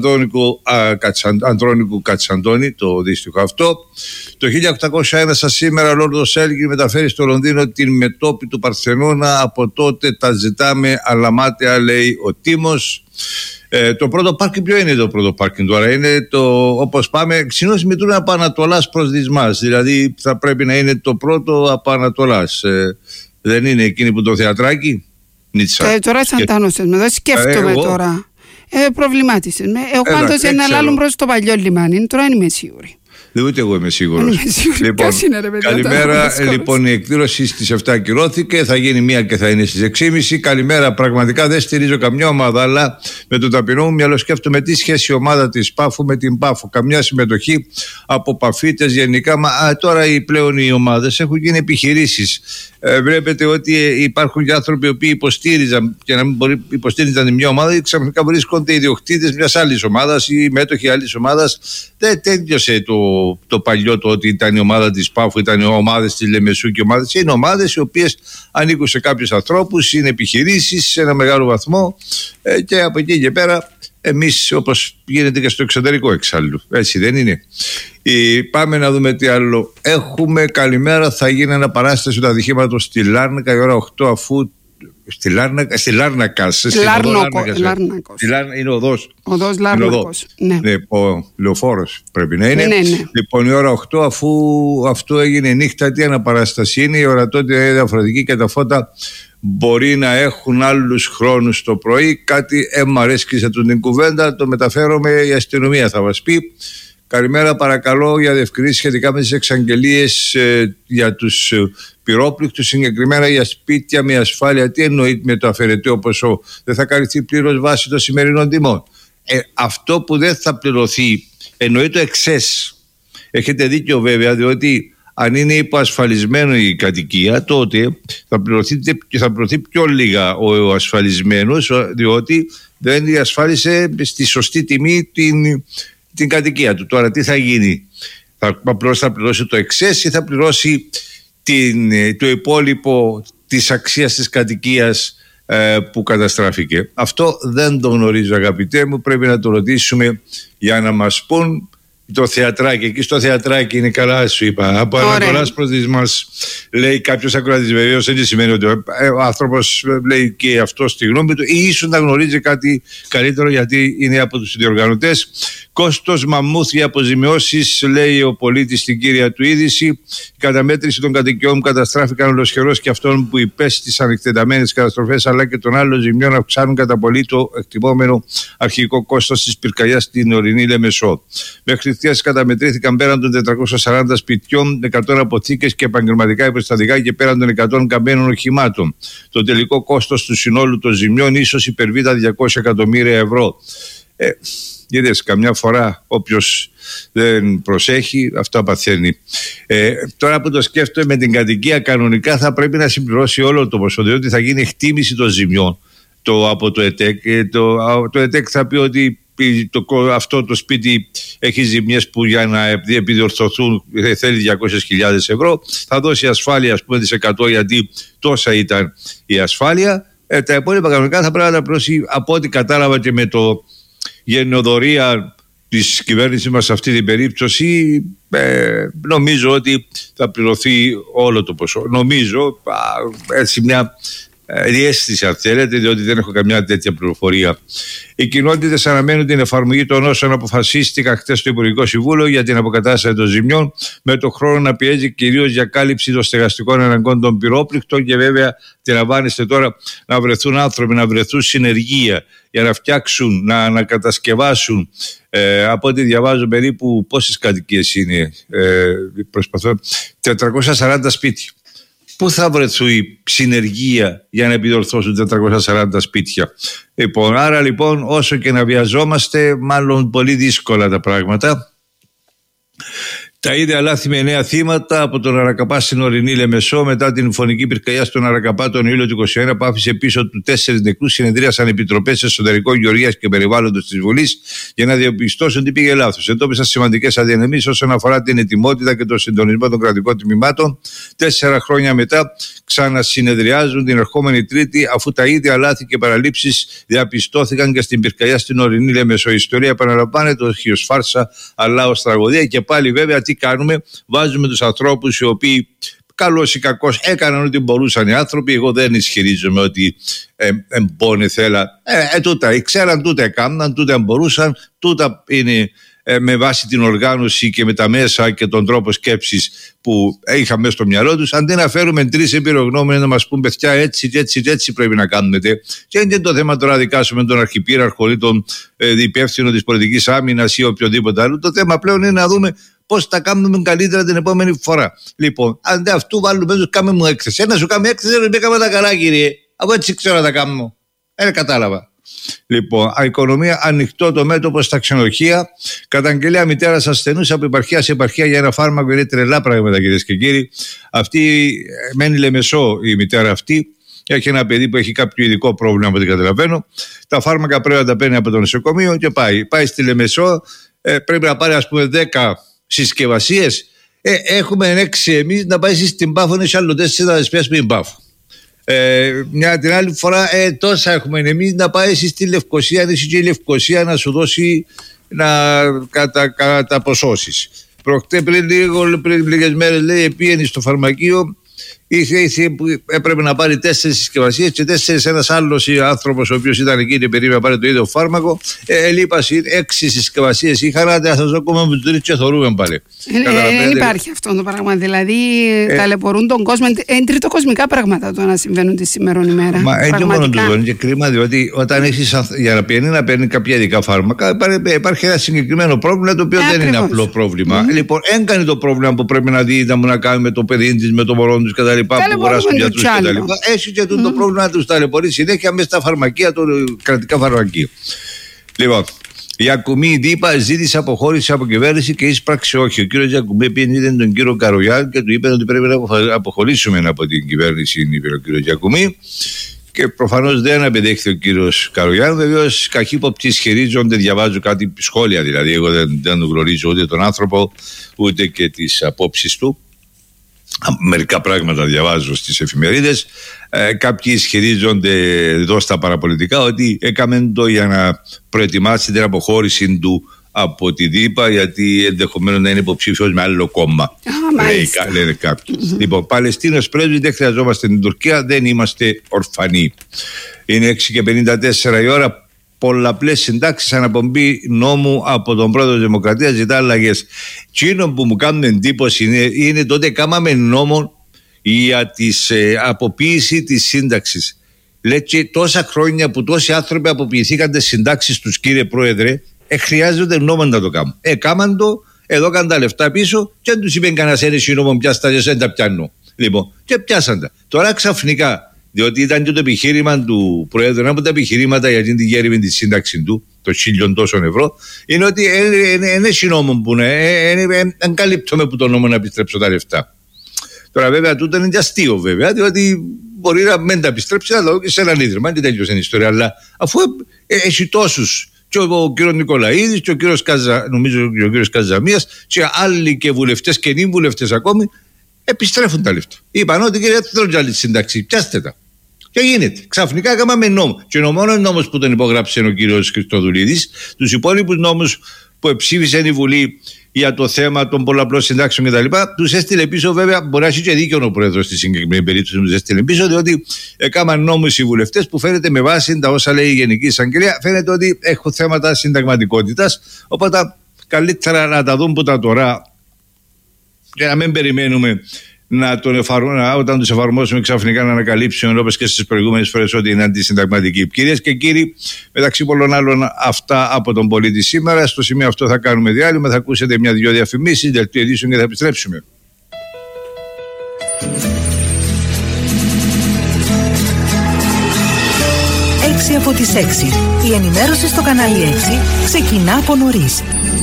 Ανδρώνικου Κατσαντώνη, το δύστιχο αυτό. Το 1801 σήμερα ο Λόρδος Έλγιν μεταφέρει στο Λονδίνο την μετώπη του Παρθενώνα. Από τότε τα ζητάμε, αλλά μάταια, λέει ο Τίμος. Το πρώτο πάρκινγκ, ποιο είναι το πρώτο πάρκινγκ τώρα? Είναι το, όπως πάμε, ξυνώς μετρούν από Ανατολάς προς Δυσμάς. Δηλαδή θα πρέπει να είναι το πρώτο από Ανατολάς. Δεν είναι εκείνη που το θεατράκι? Νίτσα. Τώρα Σαντάνωσες με, εδώ σκέφτομαι τώρα. Προβλημάτισες με. Εγώ πάντως ένα λάλλον προς το παλιό λιμάνι, τώρα δεν είμαι σίγουρη. Ούτε εγώ είμαι σίγουρος. Λοιπόν, καλημέρα. Λοιπόν, η εκδήλωση στις 7 ακυρώθηκε. Θα γίνει 1 και θα είναι στις 6.30. Καλημέρα. Πραγματικά δεν στηρίζω καμιά ομάδα, αλλά με το ταπεινό μου μυαλό σκέφτομαι τι σχέση η ομάδα της Πάφου με την Πάφο. Καμιά συμμετοχή από παφίτες γενικά. Μα τώρα πλέον οι ομάδες έχουν γίνει επιχειρήσεις. Βλέπετε ότι υπάρχουν και άνθρωποι που υποστήριζαν και να μην υποστήριζαν μια ομάδα, ξαφνικά βρίσκονται ιδιοκτήτες μιας άλλης ομάδας ή μέτοχοι άλλης ομάδας. Δεν τέλειωσε το παλιό το ότι ήταν η ομάδα της Πάφου, ήταν οι ομάδες της Λεμεσού και ομάδες. Είναι ομάδες οι οποίες ανήκουν σε κάποιους ανθρώπους, είναι επιχειρήσεις σε ένα μεγάλο βαθμό και από εκεί και πέρα εμείς, όπως γίνεται και στο εξωτερικό εξάλλου. Έτσι δεν είναι? Πάμε να δούμε τι άλλο έχουμε. Καλημέρα. Θα γίνει ένα παράσταση του ατυχήματος στη Λάρνακα η ώρα 8, αφού στη Λάρνακα. Είναι οδός. Οδός Λάρνακος. Ναι. Ο λεωφόρος πρέπει να είναι. Ναι. Λοιπόν, η ώρα 8, αφού αυτό έγινε νύχτα, τι αναπαράσταση είναι? Η ορατότητα είναι διαφορετική και τα φώτα μπορεί να έχουν άλλους χρόνους το πρωί. Κάτι μ' αρέσει σε την κουβέντα, το μεταφέρομαι, η αστυνομία θα μας πει. Καλημέρα, παρακαλώ για διευκρινήσεις σχετικά με τις εξαγγελίες για τους πυρόπληκτους, συγκεκριμένα για σπίτια με ασφάλεια. Τι εννοείται με το αφαιρεταίο ποσό? Δεν θα καλυφθεί πλήρως βάσει των σημερινών τιμών? Αυτό που δεν θα πληρωθεί εννοεί το εξές. Έχετε δίκιο βέβαια, διότι αν είναι υποασφαλισμένο η κατοικία, τότε θα πληρωθεί πιο λίγα ο ασφαλισμένος, διότι δεν διασφάλισε στη σωστή τιμή την κατοικία του. Τώρα τι θα γίνει? Θα πληρώσει το εξές ή θα πληρώσει το υπόλοιπο της αξίας της κατοικίας που καταστράφηκε? Αυτό δεν το γνωρίζω, αγαπητέ μου. Πρέπει να το ρωτήσουμε για να μας πούν. Το θεατράκι, εκεί στο θεατράκι είναι καλά, σου είπα. Από Ανατολάς προς Δυσμάς, λέει κάποιος ακροατής. Βεβαίως δεν σημαίνει ότι ο άνθρωπος λέει και αυτό στη γνώμη του, ή ίσως να γνωρίζει κάτι καλύτερο γιατί είναι από τους διοργανωτές. Κόστος μαμούθ για αποζημιώσεις, λέει ο πολίτης στην κύρια του είδηση. Η καταμέτρηση των κατοικιών που καταστράφηκαν ολοσχερός και αυτών που υπέστησαν εκτεταμένες καταστροφές, αλλά και των άλλων ζημιών αυξάνουν κατά πολύ το εκτιμόμενο αρχικό κόστος της πυρκαγιάς στην ορεινή Λεμεσό. Μέχρι χθες καταμετρήθηκαν πέραν των 440 σπιτιών, 100 αποθήκες και επαγγελματικά υποστατικά και πέραν των 100 καμπένων οχημάτων. Το τελικό κόστος του συνόλου των ζημιών ίσως υπερβεί τα 200 εκατομμύρια ευρώ. Είδες, καμιά φορά όποιος δεν προσέχει αυτό παθαίνει. Τώρα που το σκέφτομαι, με την κατοικία κανονικά θα πρέπει να συμπληρώσει όλο το ποσό, διότι θα γίνει εκτίμηση των ζημιών από το ΕΤΕΚ. Το ΕΤΕΚ θα πει ότι αυτό το σπίτι έχει ζημιές που για να επιδιορθωθούν θέλει 200.000 ευρώ. Θα δώσει ασφάλεια, ας πούμε, τις 100, γιατί τόσα ήταν η ασφάλεια. Τα υπόλοιπα κανονικά θα πρέπει να τα πληρώσει, από ό,τι κατάλαβα και με το γενναιοδωρία της κυβέρνησης μας σε αυτή την περίπτωση. Νομίζω ότι θα πληρωθεί όλο το ποσό. Νομίζω, έτσι μια διέστηση αν θέλετε, διότι δεν έχω καμιά τέτοια πληροφορία. Οι κοινότητες αναμένουν την εφαρμογή των όσων αποφασίστηκαν χθες στο Υπουργικό Συμβούλιο για την αποκατάσταση των ζημιών, με το χρόνο να πιέζει κυρίως για κάλυψη των στεγαστικών αναγκών των πυρόπληκτων, και βέβαια αντιλαμβάνεστε τώρα να βρεθούν άνθρωποι, να βρεθούν συνεργεία για να φτιάξουν, να ανακατασκευάσουν. Από ό,τι διαβάζω, περίπου πόσες κατοικίες είναι, 440 σπίτια. Πού θα βρεθούν η συνεργεία για να επιδιορθώσουν 440 σπίτια? Άρα λοιπόν, όσο και να βιαζόμαστε, μάλλον πολύ δύσκολα τα πράγματα. Τα ίδια λάθη με 9 θύματα από τον Αρακαπά στην ορεινή Λεμεσό μετά την φωνική πυρκαγιά στον Αρακαπά τον Ιούλιο του 2021, που άφησε πίσω του 4 νεκρούς. Συνεδρίασαν επιτροπές εσωτερικών, γεωργίας και περιβάλλοντος της Βουλής για να διαπιστώσουν τι πήγε λάθος. Εντόπισαν σημαντικές αδυναμίες όσον αφορά την ετοιμότητα και τον συντονισμό των κρατικών τμήματων. 4 χρόνια μετά ξανασυνεδριάζουν την ερχόμενη Τρίτη, αφού τα ίδια λάθη και παραλήψεις διαπιστώθηκαν και στην πυρκαγιά στην ορεινή Λεμεσό. Η ιστορία επαναλαμβάνεται, όχι ως φάρσα αλλά ως τραγωδία. Και πάλι βέβαια τι κάνουμε? Βάζουμε τους ανθρώπους οι οποίοι καλώς ή κακώς έκαναν ό,τι μπορούσαν οι άνθρωποι. Εγώ δεν ισχυρίζομαι ότι εμπόνε θέλα. Τούτα ξέραν, τούτα έκαναν, τούτα μπορούσαν, τούτα είναι με βάση την οργάνωση και με τα μέσα και τον τρόπο σκέψης που είχαμε μέσα στο μυαλό τους. Αντί να φέρουμε 3 εμπειρογνώμενοι να μας πούν, παιδιά, έτσι πρέπει να κάνετε. Και είναι το θέμα τώρα να δικάσουμε τον αρχιπήραρχο ή τον υπεύθυνο της πολιτικής άμυνας ή οποιοδήποτε άλλο. Το θέμα πλέον είναι να δούμε πώς τα κάνουμε καλύτερα την επόμενη φορά. Λοιπόν, αντί αυτού βάλουμε μέσα, κάμε μου έκθεση. Ένα σου κάνει έκθεση, δεν πήγαμε τα καλά, κύριε. Από έτσι ξέρω να τα κάνουμε. Κατάλαβα. Λοιπόν, οικονομία, ανοιχτό το μέτωπο στα ξενοδοχεία. Καταγγελία μητέρας ασθενούς από επαρχία σε επαρχία για ένα φάρμακο. Είναι τρελά πράγματα, κυρίες και κύριοι. Αυτή μένει Λεμεσό, η μητέρα αυτή. Έχει ένα παιδί που έχει κάποιο ειδικό πρόβλημα, από ό,τι καταλαβαίνω. Τα φάρμακα πρέπει να τα παίρνει από το νοσοκομείο και πάει στη Λεμεσό. Πρέπει να πάρει, ας πούμε, 10 συσκευασίες. Έχουμε 6 εμείς, να πάει στην Πάφο, είναι άλλο 4 να δεσπιάσουμε την Πάφο. Μια την άλλη φορά τόσα έχουμε εμείς, να πάει στη Λευκοσία, αν είσαι και η Λευκοσία να σου δώσει κατά ποσώσεις. Πριν λίγες μέρες, λέει, πήγαινε στο φαρμακείο, έπρεπε να πάρει 4 συσκευασίες και 4 ένας άλλος άνθρωπος ο οποίος ήταν εκεί και περίμενε να πάρει το ίδιο φάρμακο. Λείπασαι 6 συσκευασίες είχαν, θα σας ακόμα με τους 3 και θωρούμε πάλι. Δεν υπάρχει αυτό το πράγμα. Δηλαδή ταλαιπωρούν τον κόσμο. Είναι τριτοκοσμικά πράγματα το να συμβαίνουν τη σημερινή ημέρα. Μα είναι μόνο το είναι και κρίμα, διότι όταν έχεις για να παίρνει κάποια ειδικά φάρμακα, υπάρχει ένα συγκεκριμένο πρόβλημα το οποίο δεν είναι απλό πρόβλημα. Λοιπόν, έκανε το πρόβλημα που πρέπει να δει να κάνει με το παιδί της, με το μωρό τους κτλ. Που αγοράσουν γιατρούς κτλ. Έχει και το πρόβλημα να τους ταλαιπωρεί συνέχεια μέσα στα φαρμακεία, το κρατικά φαρμακεία. Λοιπόν, η Ακουμή Δίπα ζήτησε αποχώρηση από κυβέρνηση και εισπράξει όχι. Ο κύριος Γιακουμπή πήγε τον κύριο Καρογιάν και του είπε ότι πρέπει να αποχωρήσουμε από την κυβέρνηση, είπε ο κύριος Γιακουμπή. Και προφανώς δεν απεδέχθη ο κύριος Καρογιάν. Βεβαίως, καχύποπτοι ισχυρίζονται, διαβάζω κάτι σχόλια δηλαδή. Εγώ δεν τον γνωρίζω ούτε τον άνθρωπο ούτε και τις απόψεις του. Μερικά πράγματα διαβάζω στις εφημερίδες. Κάποιοι ισχυρίζονται εδώ στα παραπολιτικά ότι έκαμε το για να προετοιμάσει την αποχώρηση του από τη ΔΥΠΑ, γιατί ενδεχομένως να είναι υποψήφιος με άλλο κόμμα. Λένε κάποιοι. Λοιπόν, Παλαιστίνος πρέσβης, δεν χρειαζόμαστε την Τουρκία, δεν είμαστε ορφανοί. Είναι 6:54 η ώρα. πολλαπλές συντάξεις, αναπομπή νόμου από τον πρόεδρο της Δημοκρατίας, ζητά αλλαγές. Εκείνο που μου κάνουν εντύπωση είναι τότε κάμαμε νόμο για της αποποίηση της σύνταξης. Λέει και τόσα χρόνια που τόσοι άνθρωποι αποποιηθήκαν τις συντάξεις τους, κύριε Πρόεδρε, χρειάζεται νόμο να το κάνουν. Κάμαν το, εδώ κάνουν τα λεφτά πίσω και δεν τους είπε κανένας ένας νόμο πιάστα, δεν τα πιάνω. Λοιπόν, και πιάσαν τα. Τώρα ξαφνικά, διότι ήταν και το επιχείρημα του Προέδρου, ένα από τα επιχειρήματα για την γέριμη τη σύνταξη του, το 1.000 τόσων ευρώ, είναι ότι είναι νόμο που δεν καλύπτουμε που το νόμο να επιστρέψω τα λεφτά. Τώρα βέβαια τούτο είναι και αστείο βέβαια, διότι μπορεί να μην τα επιστρέψει, να δω και σε έναν ίδρυμα, δεν τέλειωσε η ιστορία. Αλλά αφού έχει τόσους, και ο κύριος Νικολαίδης, και ο κύριος Καζαμίας, και άλλοι και βουλευτές και νυ βουλευτές ακόμη, επιστρέφουν τα λεφτά. Είπαν ότι κύριε, δεν θέλω άλλη σύνταξη, πιάστε τα. Και γίνεται. Ξαφνικά έκαναμε νόμο. Και ο μόνο νόμος που τον υπογράψε ο κύριος Χριστοδουλίδης, τους υπόλοιπους νόμους που ψήφισε η Βουλή για το θέμα των πολλαπλών συντάξεων κτλ., τους έστειλε πίσω. Βέβαια, μπορεί να έχει και δίκιο ο πρόεδρος στη συγκεκριμένη περίπτωση, τους έστειλε πίσω, διότι έκαναν νόμους οι βουλευτές που φαίνεται με βάση τα όσα λέει η Γενική Εισαγγελία, φαίνεται ότι έχουν θέματα συνταγματικότητας. Οπότε καλύτερα να τα δουν που τα τώρα, και να μην περιμένουμε όταν τους εφαρμόσουμε ξαφνικά να ανακαλύψουμε, όπως και στις προηγούμενες φορές, ότι είναι αντισυνταγματικοί. Κυρίες και κύριοι, μεταξύ πολλών άλλων αυτά από τον Πολίτη σήμερα. Στο σημείο αυτό θα κάνουμε διάλειμμα, θα ακούσετε μια-δυο διαφημίσεις, δελτίο ειδήσεων και θα επιστρέψουμε. 6 από τις 6. Η ενημέρωση στο κανάλι 6 ξεκινά από νωρίς.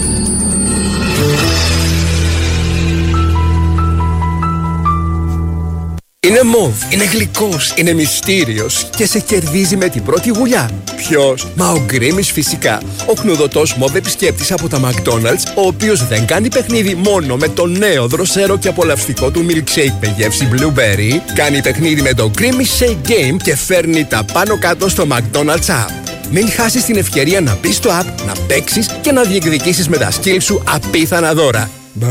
Είναι μοβ, είναι γλυκός, είναι μυστήριος και σε κερδίζει με την πρώτη γουλιά. Ποιος? Μα ο Γκρίμης φυσικά. Ο κνουδωτός μοβ επισκέπτης από τα McDonald's, ο οποίος δεν κάνει παιχνίδι μόνο με το νέο δροσερό και απολαυστικό του milkshake με γεύση blueberry, κάνει παιχνίδι με το Grimmy's Shake Game και φέρνει τα πάνω κάτω στο McDonald's app. Μην χάσεις την ευκαιρία να μπεις στο app, να παίξεις και να διεκδικήσεις με τα skills σου απίθανα δώρα.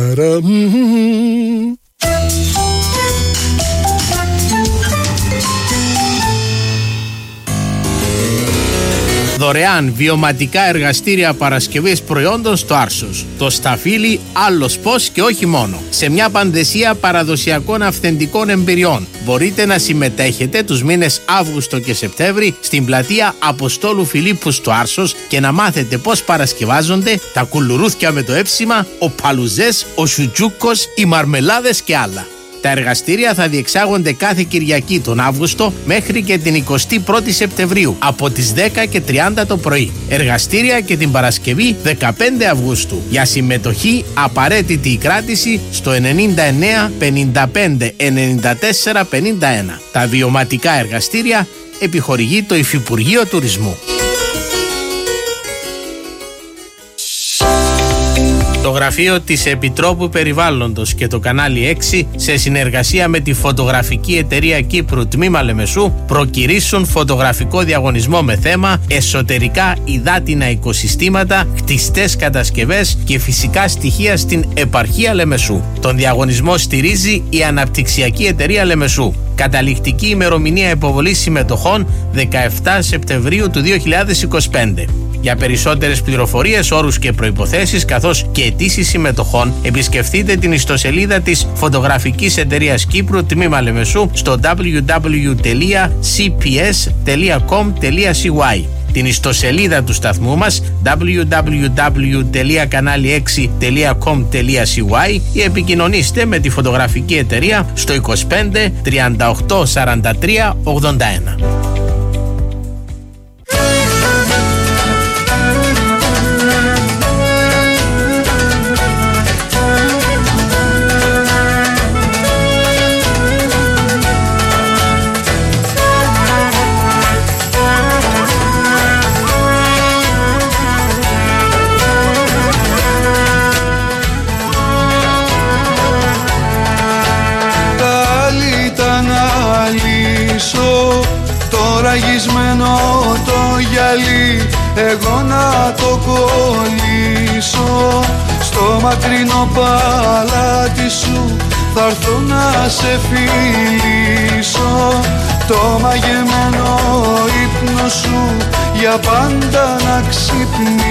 Δωρεάν βιωματικά εργαστήρια παρασκευής προϊόντων στο Άρσος. Το σταφύλι άλλος πώς και όχι μόνο. Σε μια παντεσία παραδοσιακών αυθεντικών εμπειριών. Μπορείτε να συμμετέχετε τους μήνες Αύγουστο και Σεπτέμβρη στην πλατεία Αποστόλου Φιλίππου στο Άρσος και να μάθετε πώς παρασκευάζονται τα κουλουρούθια με το έψιμα, ο παλουζές, ο σουτζούκος, οι μαρμελάδες και άλλα. Τα εργαστήρια θα διεξάγονται κάθε Κυριακή τον Αύγουστο μέχρι και την 21η Σεπτεμβρίου από τις 10 και 30 το πρωί. Εργαστήρια και την Παρασκευή 15 Αυγούστου. Για συμμετοχή απαραίτητη η κράτηση στο 99 55 94 51. Τα βιωματικά εργαστήρια επιχορηγεί το Υφυπουργείο Τουρισμού. Το γραφείο της Επιτρόπου Περιβάλλοντος και το κανάλι 6 σε συνεργασία με τη φωτογραφική εταιρεία Κύπρου Τμήμα Λεμεσού προκηρύσσουν φωτογραφικό διαγωνισμό με θέμα εσωτερικά υδάτινα οικοσυστήματα, χτιστές κατασκευές και φυσικά στοιχεία στην επαρχία Λεμεσού. Τον διαγωνισμό στηρίζει η Αναπτυξιακή Εταιρεία Λεμεσού. Καταληκτική ημερομηνία υποβολής συμμετοχών 17 Σεπτεμβρίου του 2025. Για περισσότερες πληροφορίες, όρους και προϋποθέσεις καθώς και αιτήσεις συμμετοχών επισκεφτείτε την ιστοσελίδα της Φωτογραφικής Εταιρείας Κύπρου Τμήμα Λεμεσού στο www.cps.com.cy, την ιστοσελίδα του σταθμού μας www.kanali6.com.cy ή επικοινωνήστε με τη Φωτογραφική Εταιρεία στο 25 38 43 81. Ραγισμένο το γυαλί, εγώ να το κολλήσω. Στο μακρινό παλάτι σου θα έρθω να σε φιλήσω. Το μαγεμένο ύπνο σου για πάντα να ξυπνήσω.